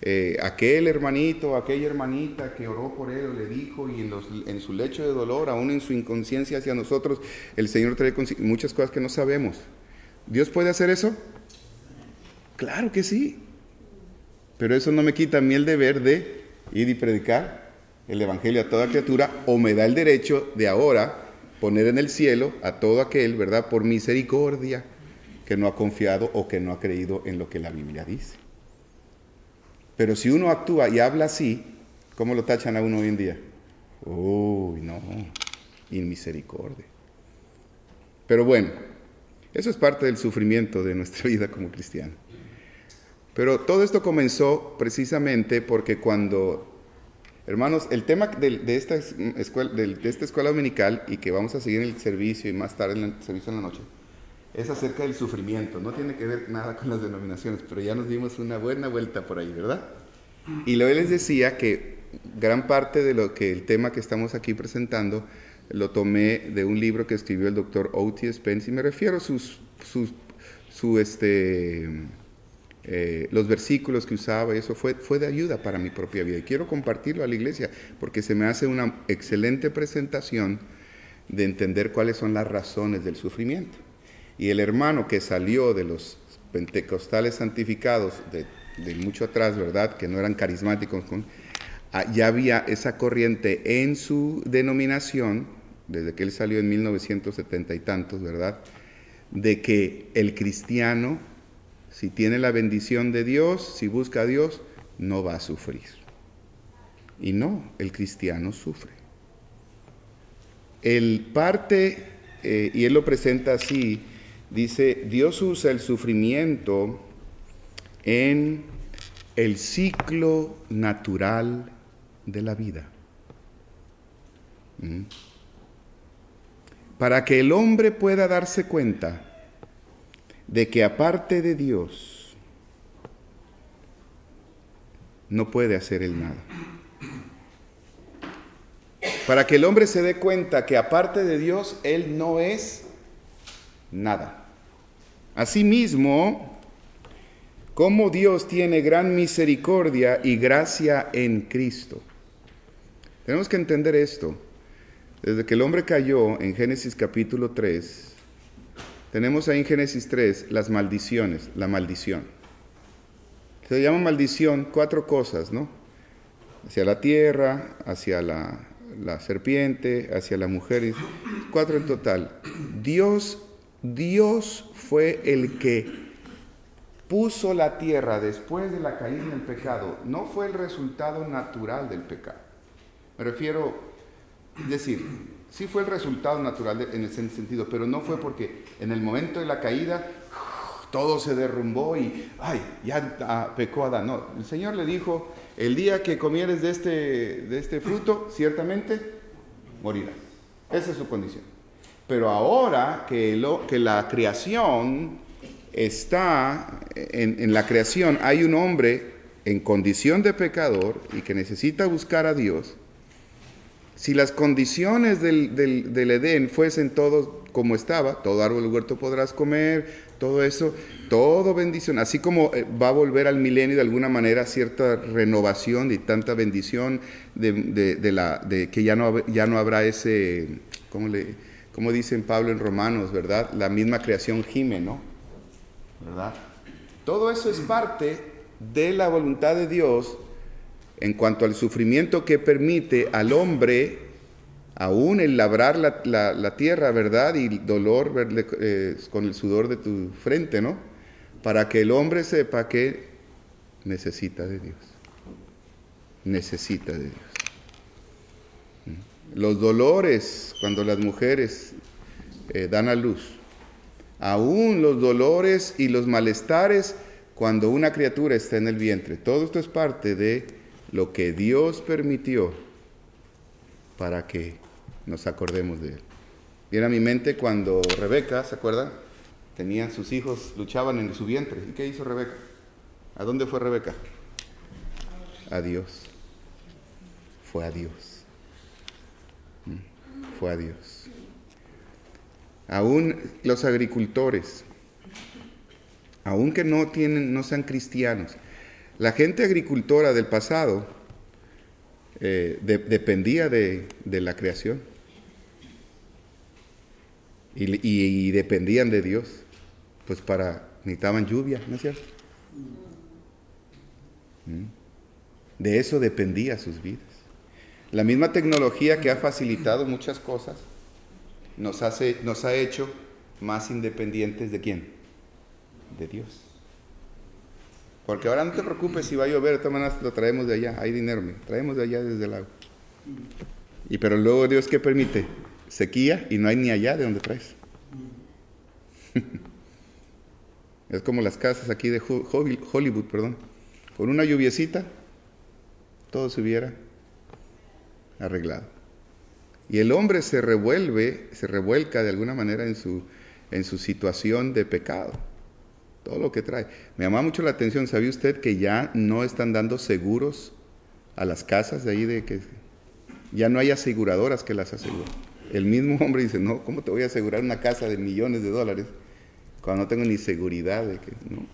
eh, aquel hermanito, aquella hermanita que oró por él o le dijo, y en, los, en su lecho de dolor, aún en su inconsciencia hacia nosotros, el Señor trae muchas cosas que no sabemos. ¿Dios puede hacer eso? Claro que sí. Pero eso no me quita a mí el deber de ir y predicar el Evangelio a toda criatura, o me da el derecho de ahora poner en el cielo a todo aquel, ¿verdad?, por misericordia, que no ha confiado o que no ha creído en lo que la Biblia dice. Pero si uno actúa y habla así, ¿cómo lo tachan a uno hoy en día? Uy, no, inmisericordia. Pero bueno, eso es parte del sufrimiento de nuestra vida como cristianos. Pero todo esto comenzó precisamente porque cuando, hermanos, el tema de, de, esta escuela, de, de esta escuela dominical, y que vamos a seguir en el servicio y más tarde en el servicio en la noche, es acerca del sufrimiento. No tiene que ver nada con las denominaciones, pero ya nos dimos una buena vuelta por ahí, ¿verdad? Y luego les decía que gran parte de lo que el tema que estamos aquí presentando lo tomé de un libro que escribió el doctor O T Spence, y me refiero a sus, sus, su, este, eh, los versículos que usaba, y eso fue, fue de ayuda para mi propia vida. Y quiero compartirlo a la iglesia porque se me hace una excelente presentación de entender cuáles son las razones del sufrimiento. Y el hermano que salió de los pentecostales santificados de, de mucho atrás, ¿verdad?, que no eran carismáticos, con, ya había esa corriente en su denominación, desde que él salió en mil novecientos setenta y tantos, ¿verdad?, de que el cristiano, si tiene la bendición de Dios, si busca a Dios, no va a sufrir. Y no, el cristiano sufre. El parte, eh, y él lo presenta así, dice, Dios usa el sufrimiento en el ciclo natural de la vida. ¿Mm? Para que el hombre pueda darse cuenta de que aparte de Dios no puede hacer él nada. Para que el hombre se dé cuenta que aparte de Dios él no es nada. Asimismo, como Dios tiene gran misericordia y gracia en Cristo. Tenemos que entender esto. Desde que el hombre cayó en Génesis capítulo tres, tenemos ahí en Génesis tres las maldiciones, la maldición. Se llama maldición cuatro cosas, ¿no? Hacia la tierra, hacia la, la serpiente, hacia la mujer, cuatro en total. Dios, Dios fue el que puso la tierra después de la caída en el pecado. No fue el resultado natural del pecado. Me refiero, es decir, sí fue el resultado natural de, en ese sentido, pero no fue porque en el momento de la caída todo se derrumbó y, ay, ya ah, pecó Adán. No, el Señor le dijo, el día que comieres de este, de este fruto, ciertamente morirás. Esa es su condición. Pero ahora que, lo, que la creación está, en, en la creación hay un hombre en condición de pecador y que necesita buscar a Dios. Si las condiciones del, del, del Edén fuesen todo como estaba, todo árbol del huerto podrás comer, todo eso, todo bendición, así como va a volver al milenio de alguna manera cierta renovación y tanta bendición de, de, de, la, de que ya no, ya no habrá ese, ¿cómo, le, cómo dicen Pablo en Romanos, verdad? La misma creación gime, ¿no? ¿Verdad? Todo eso es parte de la voluntad de Dios en cuanto al sufrimiento que permite al hombre, aún el labrar la, la, la tierra, ¿verdad? Y el dolor verle, eh, con el sudor de tu frente, ¿no? Para que el hombre sepa que necesita de Dios. Necesita de Dios. Los dolores cuando las mujeres eh, dan a luz. Aún los dolores y los malestares cuando una criatura está en el vientre. Todo esto es parte de lo que Dios permitió para que nos acordemos de Él. Viene a mi mente cuando Rebeca, ¿se acuerdan? Tenían sus hijos, luchaban en su vientre. ¿Y qué hizo Rebeca? ¿A dónde fue Rebeca? A Dios. Fue a Dios. Fue a Dios. Aún los agricultores, aún que no tienen, no sean cristianos, La gente agricultora del pasado eh, de, dependía de, de la creación y, y, y dependían de Dios, pues para, necesitaban lluvia, ¿no es cierto? De eso dependía sus vidas. La misma tecnología que ha facilitado muchas cosas nos, hace, nos ha hecho más independientes ¿de quién? De Dios. Porque ahora no te preocupes si va a llover, de todas maneras lo traemos de allá, hay dinero, mira, traemos de allá desde el lago. Y pero luego Dios, ¿qué permite? Sequía y no hay ni allá de donde traes. Es como las casas aquí de Hollywood, perdón. Con una lluviecita, todo se hubiera arreglado. Y el hombre se revuelve, se revuelca de alguna manera en su, en su situación de pecado. Todo lo que trae. Me llama mucho la atención, ¿sabía usted que ya no están dando seguros a las casas de ahí? De que ya no hay aseguradoras que las aseguren. El mismo hombre dice, no, ¿cómo te voy a asegurar una casa de millones de dólares cuando no tengo ni seguridad de que no?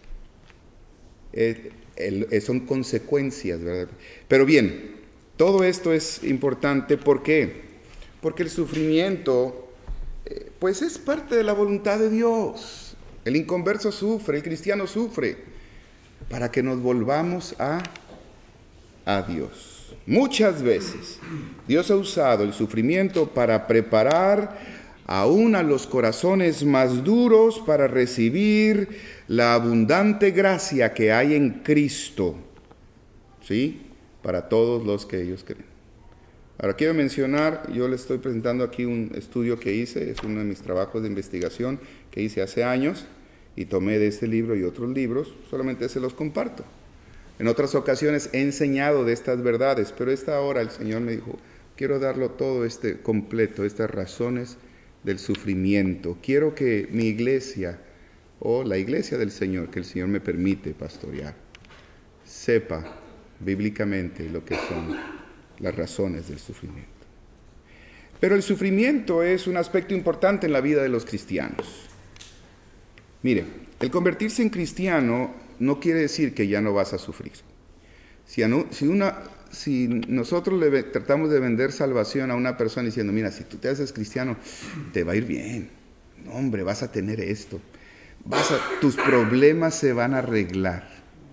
Eh, el, eh, son consecuencias, ¿verdad? Pero bien, todo esto es importante, ¿por qué? Porque el sufrimiento, eh, pues es parte de la voluntad de Dios. El inconverso sufre, el cristiano sufre, para que nos volvamos a, a Dios. Muchas veces Dios ha usado el sufrimiento para preparar aún a los corazones más duros para recibir la abundante gracia que hay en Cristo, ¿sí? Para todos los que ellos creen. Ahora quiero mencionar, yo les estoy presentando aquí un estudio que hice, es uno de mis trabajos de investigación que hice hace años y tomé de este libro y otros libros, solamente se los comparto. En otras ocasiones he enseñado de estas verdades, pero esta hora el Señor me dijo, quiero darlo todo este completo, estas razones del sufrimiento. Quiero que mi iglesia, o la iglesia del Señor, que el Señor me permite pastorear, sepa bíblicamente lo que son las razones del sufrimiento. Pero el sufrimiento es un aspecto importante en la vida de los cristianos. Mire, el convertirse en cristiano no quiere decir que ya no vas a sufrir. Si, anu- si, una, si nosotros le tratamos de vender salvación a una persona diciendo, mira, si tú te haces cristiano, te va a ir bien. No, hombre, vas a tener esto. Vas a, tus problemas se van a arreglar.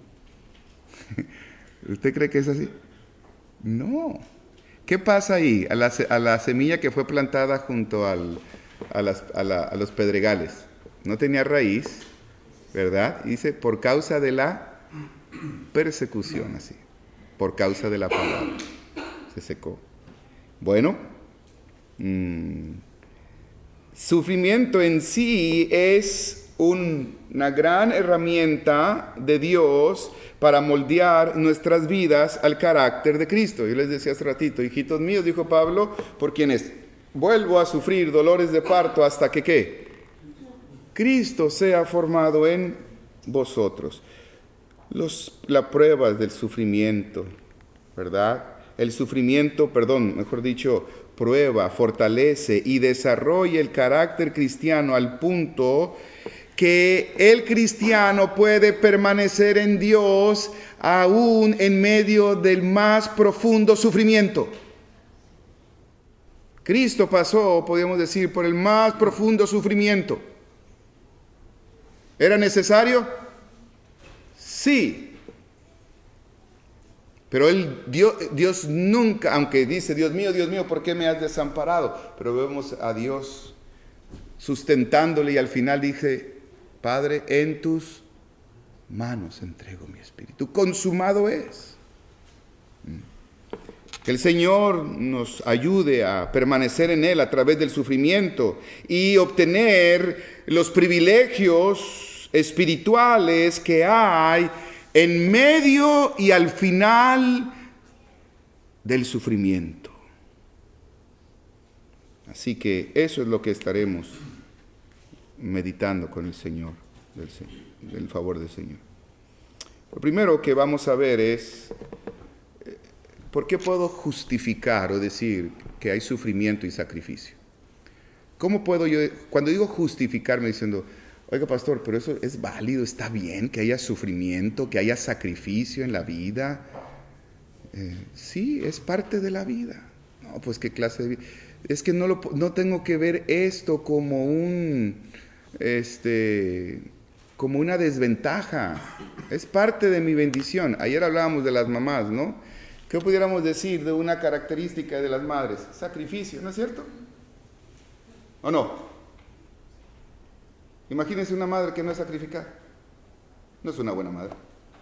¿Usted cree que es así? No. ¿Qué pasa ahí? A la, a la semilla que fue plantada junto al, a, las, a, la, a los pedregales. No tenía raíz, ¿verdad? Dice, por causa de la persecución, así. Por causa de la palabra. Se secó. Bueno, mmm, sufrimiento en sí es un, una gran herramienta de Dios para moldear nuestras vidas al carácter de Cristo. Yo les decía hace ratito, hijitos míos, dijo Pablo, por quienes vuelvo a sufrir dolores de parto hasta que, ¿qué? Cristo sea formado en vosotros. Los, las pruebas del sufrimiento, ¿verdad? El sufrimiento, perdón, mejor dicho, prueba, fortalece y desarrolla el carácter cristiano al punto que el cristiano puede permanecer en Dios aún en medio del más profundo sufrimiento. Cristo pasó, podríamos decir, por el más profundo sufrimiento. ¿Era necesario? Sí. Pero él, Dios, Dios nunca, aunque dice, Dios mío, Dios mío, ¿por qué me has desamparado? Pero vemos a Dios sustentándole y al final dice, Padre, en tus manos entrego mi espíritu. Consumado es. Que el Señor nos ayude a permanecer en Él a través del sufrimiento y obtener los privilegios espirituales que hay en medio y al final del sufrimiento. Así que eso es lo que estaremos meditando con el Señor, del, del favor del Señor. Lo primero que vamos a ver es, ¿por qué puedo justificar o decir que hay sufrimiento y sacrificio? ¿Cómo puedo yo, cuando digo justificarme diciendo, Oiga, pastor, pero eso es válido, está bien que haya sufrimiento, que haya sacrificio en la vida. Eh, sí, es parte de la vida. No, pues qué clase de vida. Es que no, lo, no tengo que ver esto como un, este, como una desventaja. Es parte de mi bendición. Ayer hablábamos de las mamás, ¿no? ¿Qué pudiéramos decir de una característica de las madres? Sacrificio, ¿no es cierto? ¿O no? Imagínense una madre que no es sacrificada. No es una buena madre.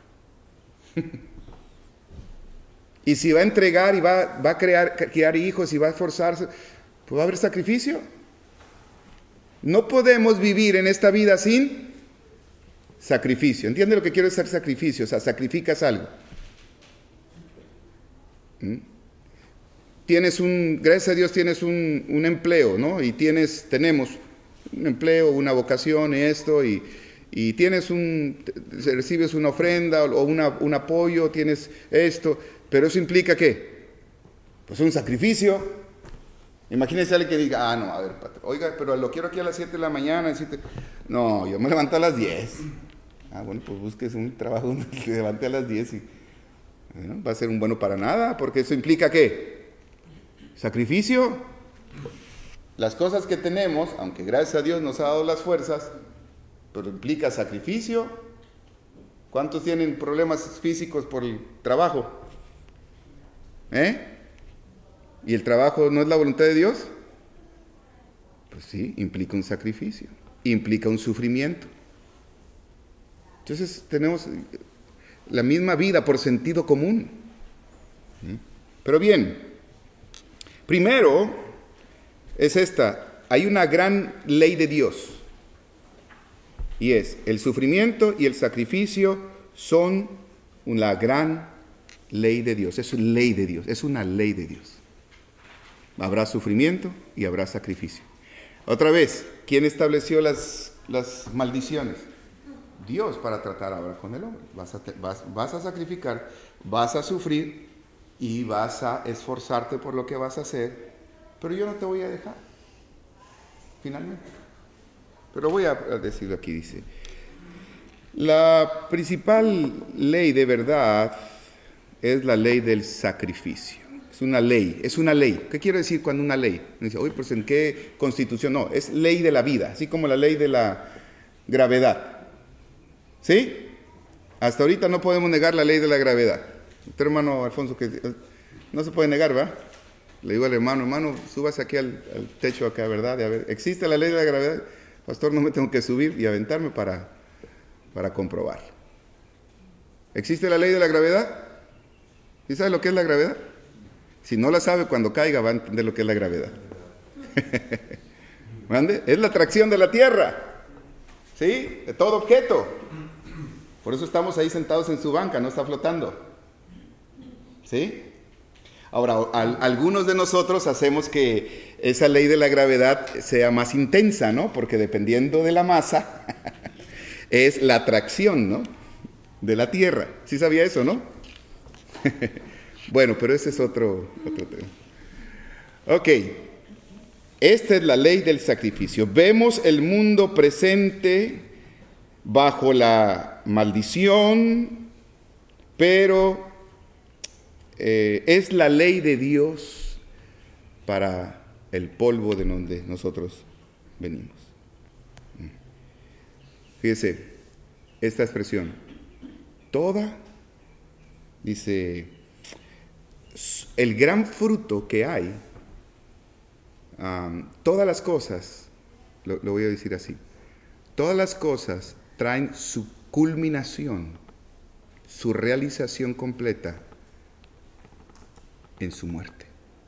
Y si va a entregar y va, va a crear, criar hijos y va a esforzarse, pues va a haber sacrificio. No podemos vivir en esta vida sin sacrificio. ¿Entiende lo que quiero decir sacrificio? O sea, sacrificas algo. ¿Mm? Tienes un, gracias a Dios tienes un, un empleo, ¿no? Y tienes, tenemos un empleo, una vocación, esto, y, y tienes un, recibes una ofrenda o una, un apoyo, tienes esto, pero eso implica ¿qué? Pues un sacrificio. Imagínense a alguien que diga, ah, no, a ver, oiga, pero lo quiero aquí a las siete de la mañana, siete... no, yo me levanto a las diez. Ah, bueno, pues busques un trabajo donde se levante a las diez y bueno, va a ser un bueno para nada, porque eso implica ¿qué? Sacrificio. Las cosas que tenemos, aunque gracias a Dios nos ha dado las fuerzas, pero implica sacrificio. ¿Cuántos tienen problemas físicos por el trabajo? ¿Eh? ¿Y el trabajo no es la voluntad de Dios? Pues sí, implica un sacrificio, implica un sufrimiento. Entonces tenemos la misma vida por sentido común. Pero bien, primero es esta, hay una gran ley de Dios, y es, el sufrimiento y el sacrificio son una gran ley de Dios, es una ley de Dios, es una ley de Dios. Habrá sufrimiento y habrá sacrificio. Otra vez, ¿quién estableció las, las maldiciones? Dios, para tratar ahora con el hombre. Vas a, vas, vas a sacrificar, vas a sufrir y vas a esforzarte por lo que vas a hacer, pero yo no te voy a dejar, finalmente. Pero voy a decirlo aquí, dice, la principal ley de verdad es la ley del sacrificio. Es una ley, es una ley. ¿Qué quiere decir cuando una ley? Dice, oye, pues ¿en qué constitución? No, es ley de la vida, así como la ley de la gravedad. ¿Sí? Hasta ahorita no podemos negar la ley de la gravedad. Usted, hermano Alfonso, que no se puede negar, ¿va? Le digo al hermano, hermano, súbase aquí al, al techo acá, ¿verdad? De a ver, ¿existe la ley de la gravedad? Pastor, no me tengo que subir y aventarme para, para comprobarlo. ¿Existe la ley de la gravedad? ¿Sí sabe lo que es la gravedad? Si no la sabe, cuando caiga va a entender lo que es la gravedad. ¿Mande? Es la atracción de la Tierra, ¿sí? De todo objeto. Por eso estamos ahí sentados en su banca, no está flotando. ¿Sí? Ahora, al, algunos de nosotros hacemos que esa ley de la gravedad sea más intensa, ¿no? Porque dependiendo de la masa, es la atracción, ¿no? De la Tierra. ¿Sí sabía eso, no? Bueno, pero ese es otro, otro tema. Ok, esta es la ley del sacrificio. Vemos el mundo presente bajo la maldición, pero eh, es la ley de Dios para el polvo de donde nosotros venimos. Fíjese, esta expresión, toda, dice, el gran fruto que hay, um, todas las cosas, lo, lo voy a decir así, todas las cosas traen su culminación, su realización completa en su muerte.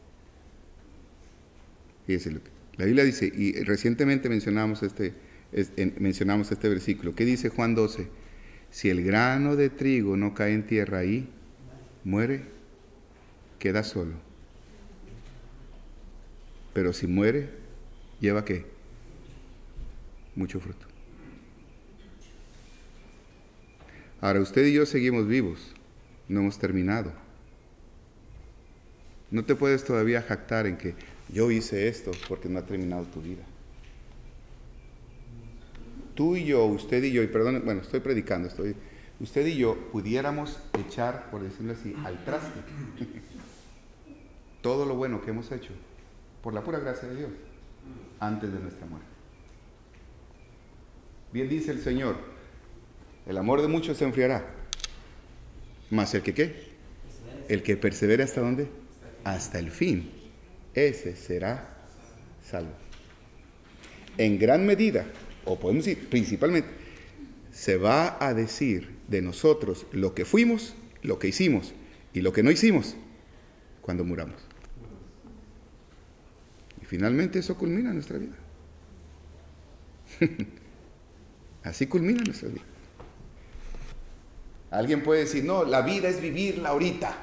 Fíjese lo que la Biblia dice, y recientemente mencionamos este, es, en, mencionamos este versículo. ¿Qué dice Juan doce? Si el grano de trigo no cae en tierra y muere, queda solo. Pero si muere, ¿lleva qué? Mucho fruto. Ahora, usted y yo seguimos vivos, no hemos terminado. No te puedes todavía jactar en que yo hice esto porque no ha terminado tu vida. tú y yo, usted y yo, y perdón, bueno, estoy predicando, estoy, usted y yo pudiéramos echar, por decirlo así, al traste todo lo bueno que hemos hecho, por la pura gracia de Dios, antes de nuestra muerte. Bien dice el Señor, el amor de muchos se enfriará, mas el que ¿qué? El que persevere hasta ¿dónde? Hasta el fin, ese será salvo. En gran medida, o podemos decir principalmente, se va a decir de nosotros lo que fuimos, lo que hicimos y lo que no hicimos cuando muramos. Y finalmente eso culmina nuestra vida. Así culmina nuestra vida. Alguien puede decir, no, la vida es vivirla ahorita.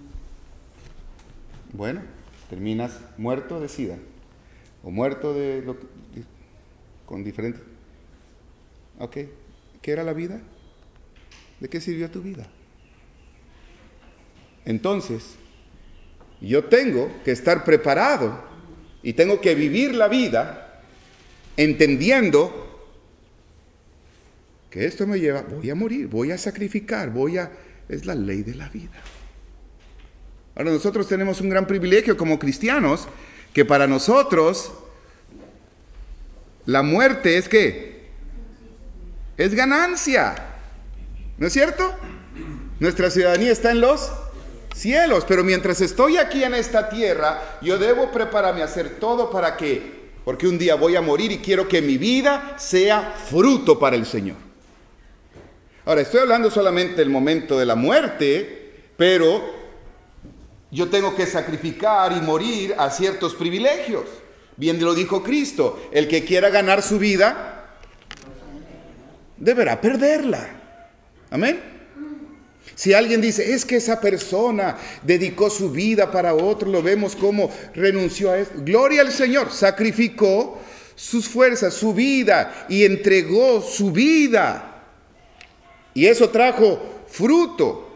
Bueno, terminas muerto de sida o muerto de, lo, de con diferentes. Ok, ¿qué era la vida? ¿De qué sirvió tu vida? Entonces, yo tengo que estar preparado y tengo que vivir la vida entendiendo que esto me lleva, voy a morir, voy a sacrificar, voy a... Es la ley de la vida. Ahora nosotros tenemos un gran privilegio como cristianos, que para nosotros la muerte es ¿qué? Es ganancia. ¿No es cierto? Nuestra ciudadanía está en los cielos, pero mientras estoy aquí en esta tierra, yo debo prepararme a hacer todo para que, porque un día voy a morir y quiero que mi vida sea fruto para el Señor. Ahora, estoy hablando solamente del momento de la muerte, pero yo tengo que sacrificar y morir a ciertos privilegios. Bien lo dijo Cristo, el que quiera ganar su vida, deberá perderla. Amén. Si alguien dice, es que esa persona dedicó su vida para otro, lo vemos como renunció a esto. Gloria al Señor, sacrificó sus fuerzas, su vida, y entregó su vida. Y eso trajo fruto.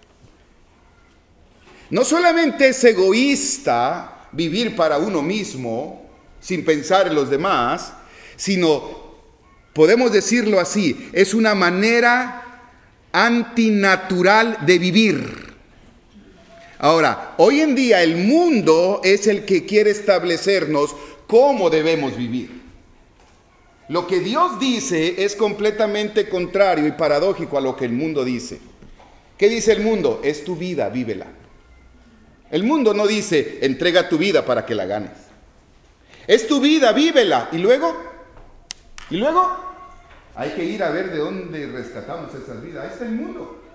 No solamente es egoísta vivir para uno mismo, sin pensar en los demás, sino, podemos decirlo así, es una manera antinatural de vivir. Ahora, hoy en día el mundo es el que quiere establecernos cómo debemos vivir. Lo que Dios dice es completamente contrario y paradójico a lo que el mundo dice. ¿Qué dice el mundo? Es tu vida, vívela. El mundo no dice, entrega tu vida para que la ganes. Es tu vida, vívela. ¿Y luego? ¿Y luego? Hay que ir a ver de dónde rescatamos esas vidas. Ahí está el mundo.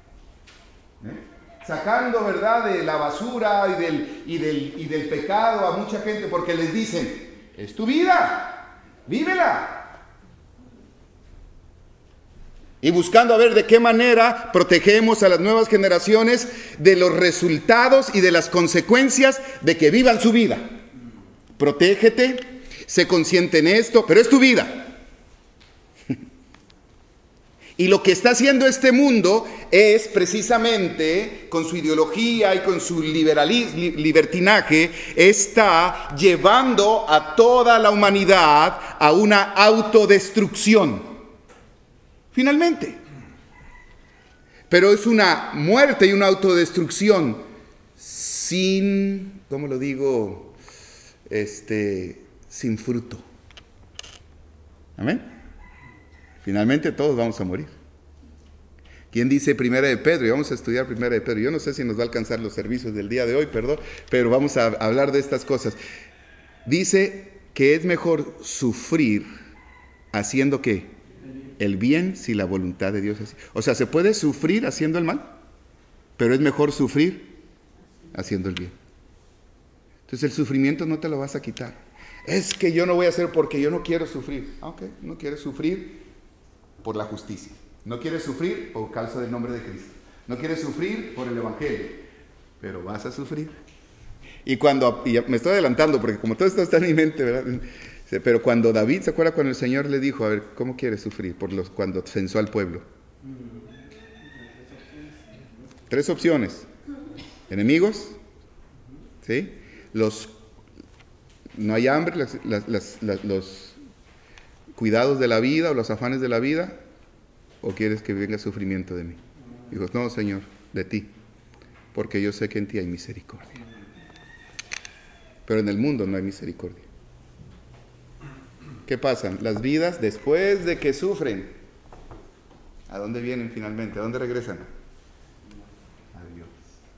¿Eh? Sacando, ¿verdad?, de la basura y del, y, del, y del pecado a mucha gente porque les dicen, es tu vida, vívela. Y buscando a ver de qué manera protegemos a las nuevas generaciones de los resultados y de las consecuencias de que vivan su vida. Protégete, sé consciente en esto, pero es tu vida. Y lo que está haciendo este mundo es precisamente, con su ideología y con su liberalismo, libertinaje, está llevando a toda la humanidad a una autodestrucción. Finalmente. Pero es una muerte y una autodestrucción sin, ¿cómo lo digo? Este, sin fruto. Amén. Finalmente todos vamos a morir. ¿Quién dice Primera de Pedro? Y vamos a estudiar Primera de Pedro. Yo no sé si nos va a alcanzar los servicios del día de hoy, perdón, pero vamos a hablar de estas cosas. Dice que es mejor sufrir haciendo ¿qué? El bien si la voluntad de Dios es así. O sea, se puede sufrir haciendo el mal, pero es mejor sufrir haciendo el bien. Entonces el sufrimiento no te lo vas a quitar. Es que yo no voy a hacer porque yo no quiero sufrir. Ah, ok, no quieres sufrir por la justicia. No quieres sufrir por causa del nombre de Cristo. No quieres sufrir por el Evangelio. Pero vas a sufrir. Y cuando, y me estoy adelantando porque como todo esto está en mi mente, ¿verdad? Pero cuando David, ¿se acuerda cuando el Señor le dijo, a ver, ¿cómo quieres sufrir? Por los, cuando censó al pueblo. Tres opciones. Enemigos, ¿sí? Los, no hay hambre, las, las, las, las, los, cuidados de la vida o los afanes de la vida, o quieres que venga sufrimiento de mí? Dijo, no, Señor, de ti, porque yo sé que en ti hay misericordia. Pero en el mundo no hay misericordia. ¿Qué pasa? Las vidas, después de que sufren, ¿a dónde vienen finalmente? ¿A dónde regresan? A Dios.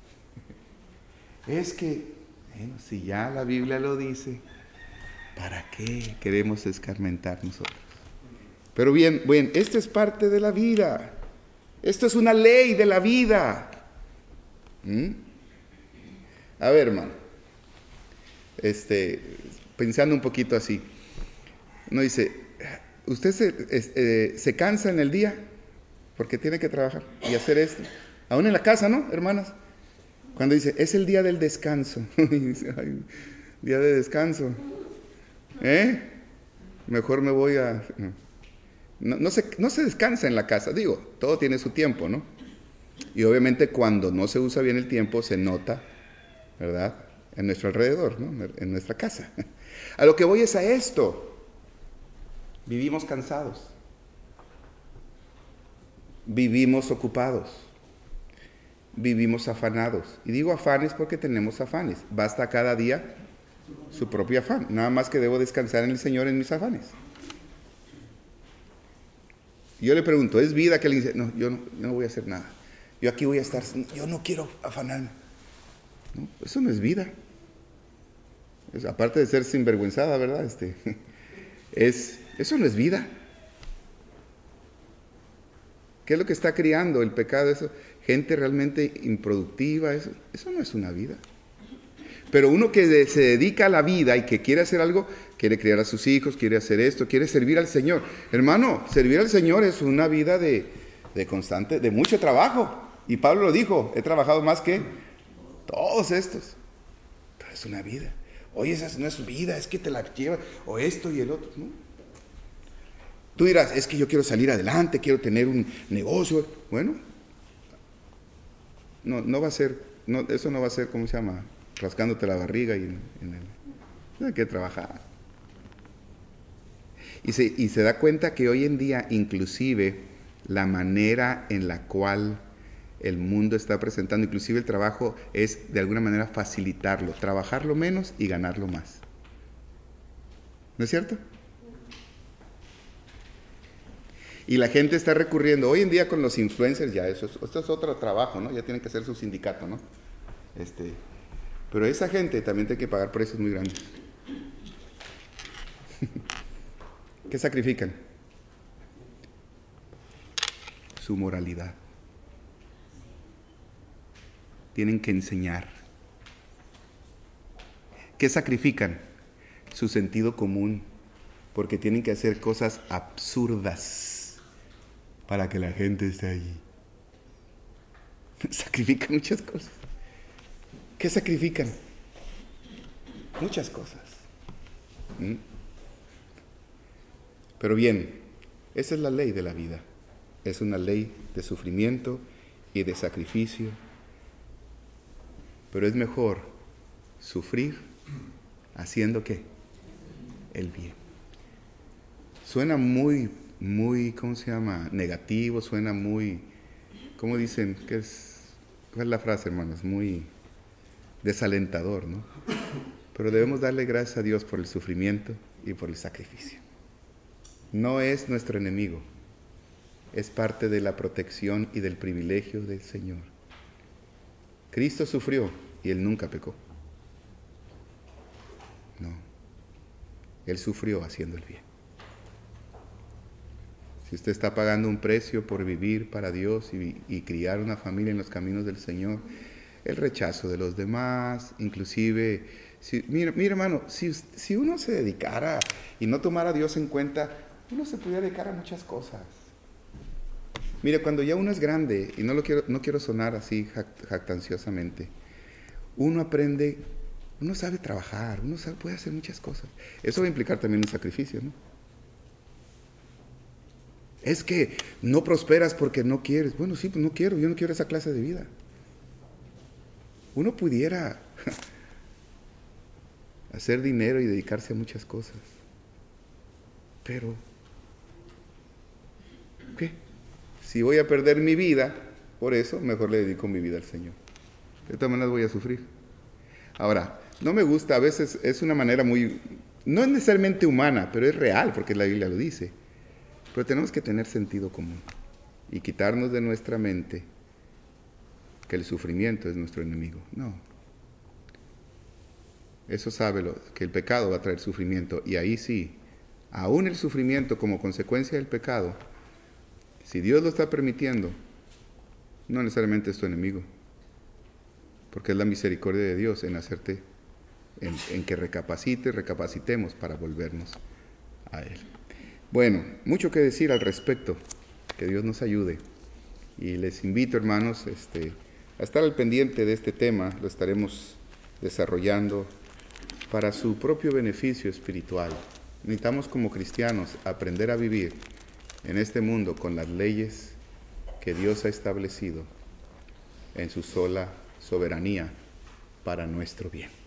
Es que, bueno, si ya la Biblia lo dice, ¿para qué queremos escarmentar nosotros? Pero bien, bien, esto es parte de la vida. Esto es una ley de la vida. ¿Mm? A ver, hermano. Este, pensando un poquito así. Uno dice, ¿usted se, eh, se cansa en el día? Porque tiene que trabajar y hacer esto. Aún en la casa, ¿no, hermanas? Cuando dice, es el día del descanso. Y dice, ay, día de descanso. ¿Eh? Mejor me voy a... No, no, se, no se descansa en la casa. Digo, todo tiene su tiempo, ¿no? Y obviamente cuando no se usa bien el tiempo, se nota, ¿verdad? En nuestro alrededor, ¿no? En nuestra casa. A lo que voy es a esto. Vivimos cansados. Vivimos ocupados. Vivimos afanados. Y digo afanes porque tenemos afanes. Basta cada día su propio afán. Nada más que debo descansar en el Señor en mis afanes. Yo le pregunto, ¿es vida que alguien dice? No, yo no, yo no voy a hacer nada. Yo aquí voy a estar, yo no quiero afanarme. No, eso no es vida. Es, aparte de ser sinvergüenzada, ¿verdad? Este, es, eso no es vida. ¿Qué es lo que está criando el pecado? Eso, gente realmente improductiva, eso, eso no es una vida. Pero uno que de, se dedica a la vida y que quiere hacer algo, quiere criar a sus hijos, quiere hacer esto, quiere servir al Señor. Hermano, servir al Señor es una vida de, de constante, de mucho trabajo. Y Pablo lo dijo, he trabajado más que todos estos. Pero es una vida. Oye, esa no es vida, es que te la lleva, o esto y el otro, ¿no? Tú dirás, es que yo quiero salir adelante, quiero tener un negocio. Bueno, no, no va a ser, no, eso no va a ser, ¿cómo se llama? Rascándote la barriga y en, en el, hay que trabajar. Y se, y se da cuenta que hoy en día, inclusive, la manera en la cual el mundo está presentando, inclusive el trabajo, es de alguna manera facilitarlo, trabajarlo menos y ganarlo más. ¿No es cierto? Y la gente está recurriendo, hoy en día con los influencers, ya eso es, esto es otro trabajo, ¿no? Ya tienen que hacer su sindicato, ¿no? Este, pero esa gente también tiene que pagar precios muy grandes. ¿Qué sacrifican? Su moralidad. Tienen que enseñar. ¿Qué sacrifican? Su sentido común, porque tienen que hacer cosas absurdas para que la gente esté allí. Sacrifican muchas cosas. ¿Qué sacrifican? Muchas cosas. ¿Mm? Pero bien, esa es la ley de la vida. Es una ley de sufrimiento y de sacrificio. Pero es mejor sufrir haciendo ¿qué? El bien. Suena muy, muy, ¿cómo se llama? Negativo, suena muy, ¿cómo dicen? ¿Qué es? ¿Cuál es la frase, hermanos? Muy desalentador, ¿no? Pero debemos darle gracias a Dios por el sufrimiento y por el sacrificio. No es nuestro enemigo, es parte de la protección y del privilegio del Señor. Cristo sufrió y Él nunca pecó. No, Él sufrió haciendo el bien. Si usted está pagando un precio por vivir para Dios y, y criar una familia en los caminos del Señor, el rechazo de los demás, inclusive, si, mira, mira hermano, si, si uno se dedicara y no tomara a Dios en cuenta, uno se pudiera dedicar a muchas cosas. Mira, cuando ya uno es grande, y no lo quiero, no quiero sonar así jactanciosamente, uno aprende, uno sabe trabajar, uno sabe, puede hacer muchas cosas. Eso va a implicar también un sacrificio, ¿no? Es que no prosperas porque no quieres. Bueno, sí, pues no quiero, yo no quiero esa clase de vida. Uno pudiera hacer dinero y dedicarse a muchas cosas, pero ¿Qué? Si voy a perder mi vida, por eso mejor le dedico mi vida al Señor. De todas maneras voy a sufrir. Ahora, no me gusta, a veces es una manera muy, no es necesariamente humana, pero es real, porque la Biblia lo dice. Pero tenemos que tener sentido común y quitarnos de nuestra mente que el sufrimiento es nuestro enemigo. No. Eso sabe lo, que el pecado va a traer sufrimiento, y ahí sí, aún el sufrimiento como consecuencia del pecado, si Dios lo está permitiendo, no necesariamente es tu enemigo, porque es la misericordia de Dios en hacerte, en, en que recapacites, recapacitemos para volvernos a Él. Bueno, mucho que decir al respecto, que Dios nos ayude, y les invito, hermanos, este, a estar al pendiente de este tema. Lo estaremos desarrollando para su propio beneficio espiritual. Necesitamos como cristianos aprender a vivir en este mundo con las leyes que Dios ha establecido en su sola soberanía para nuestro bien.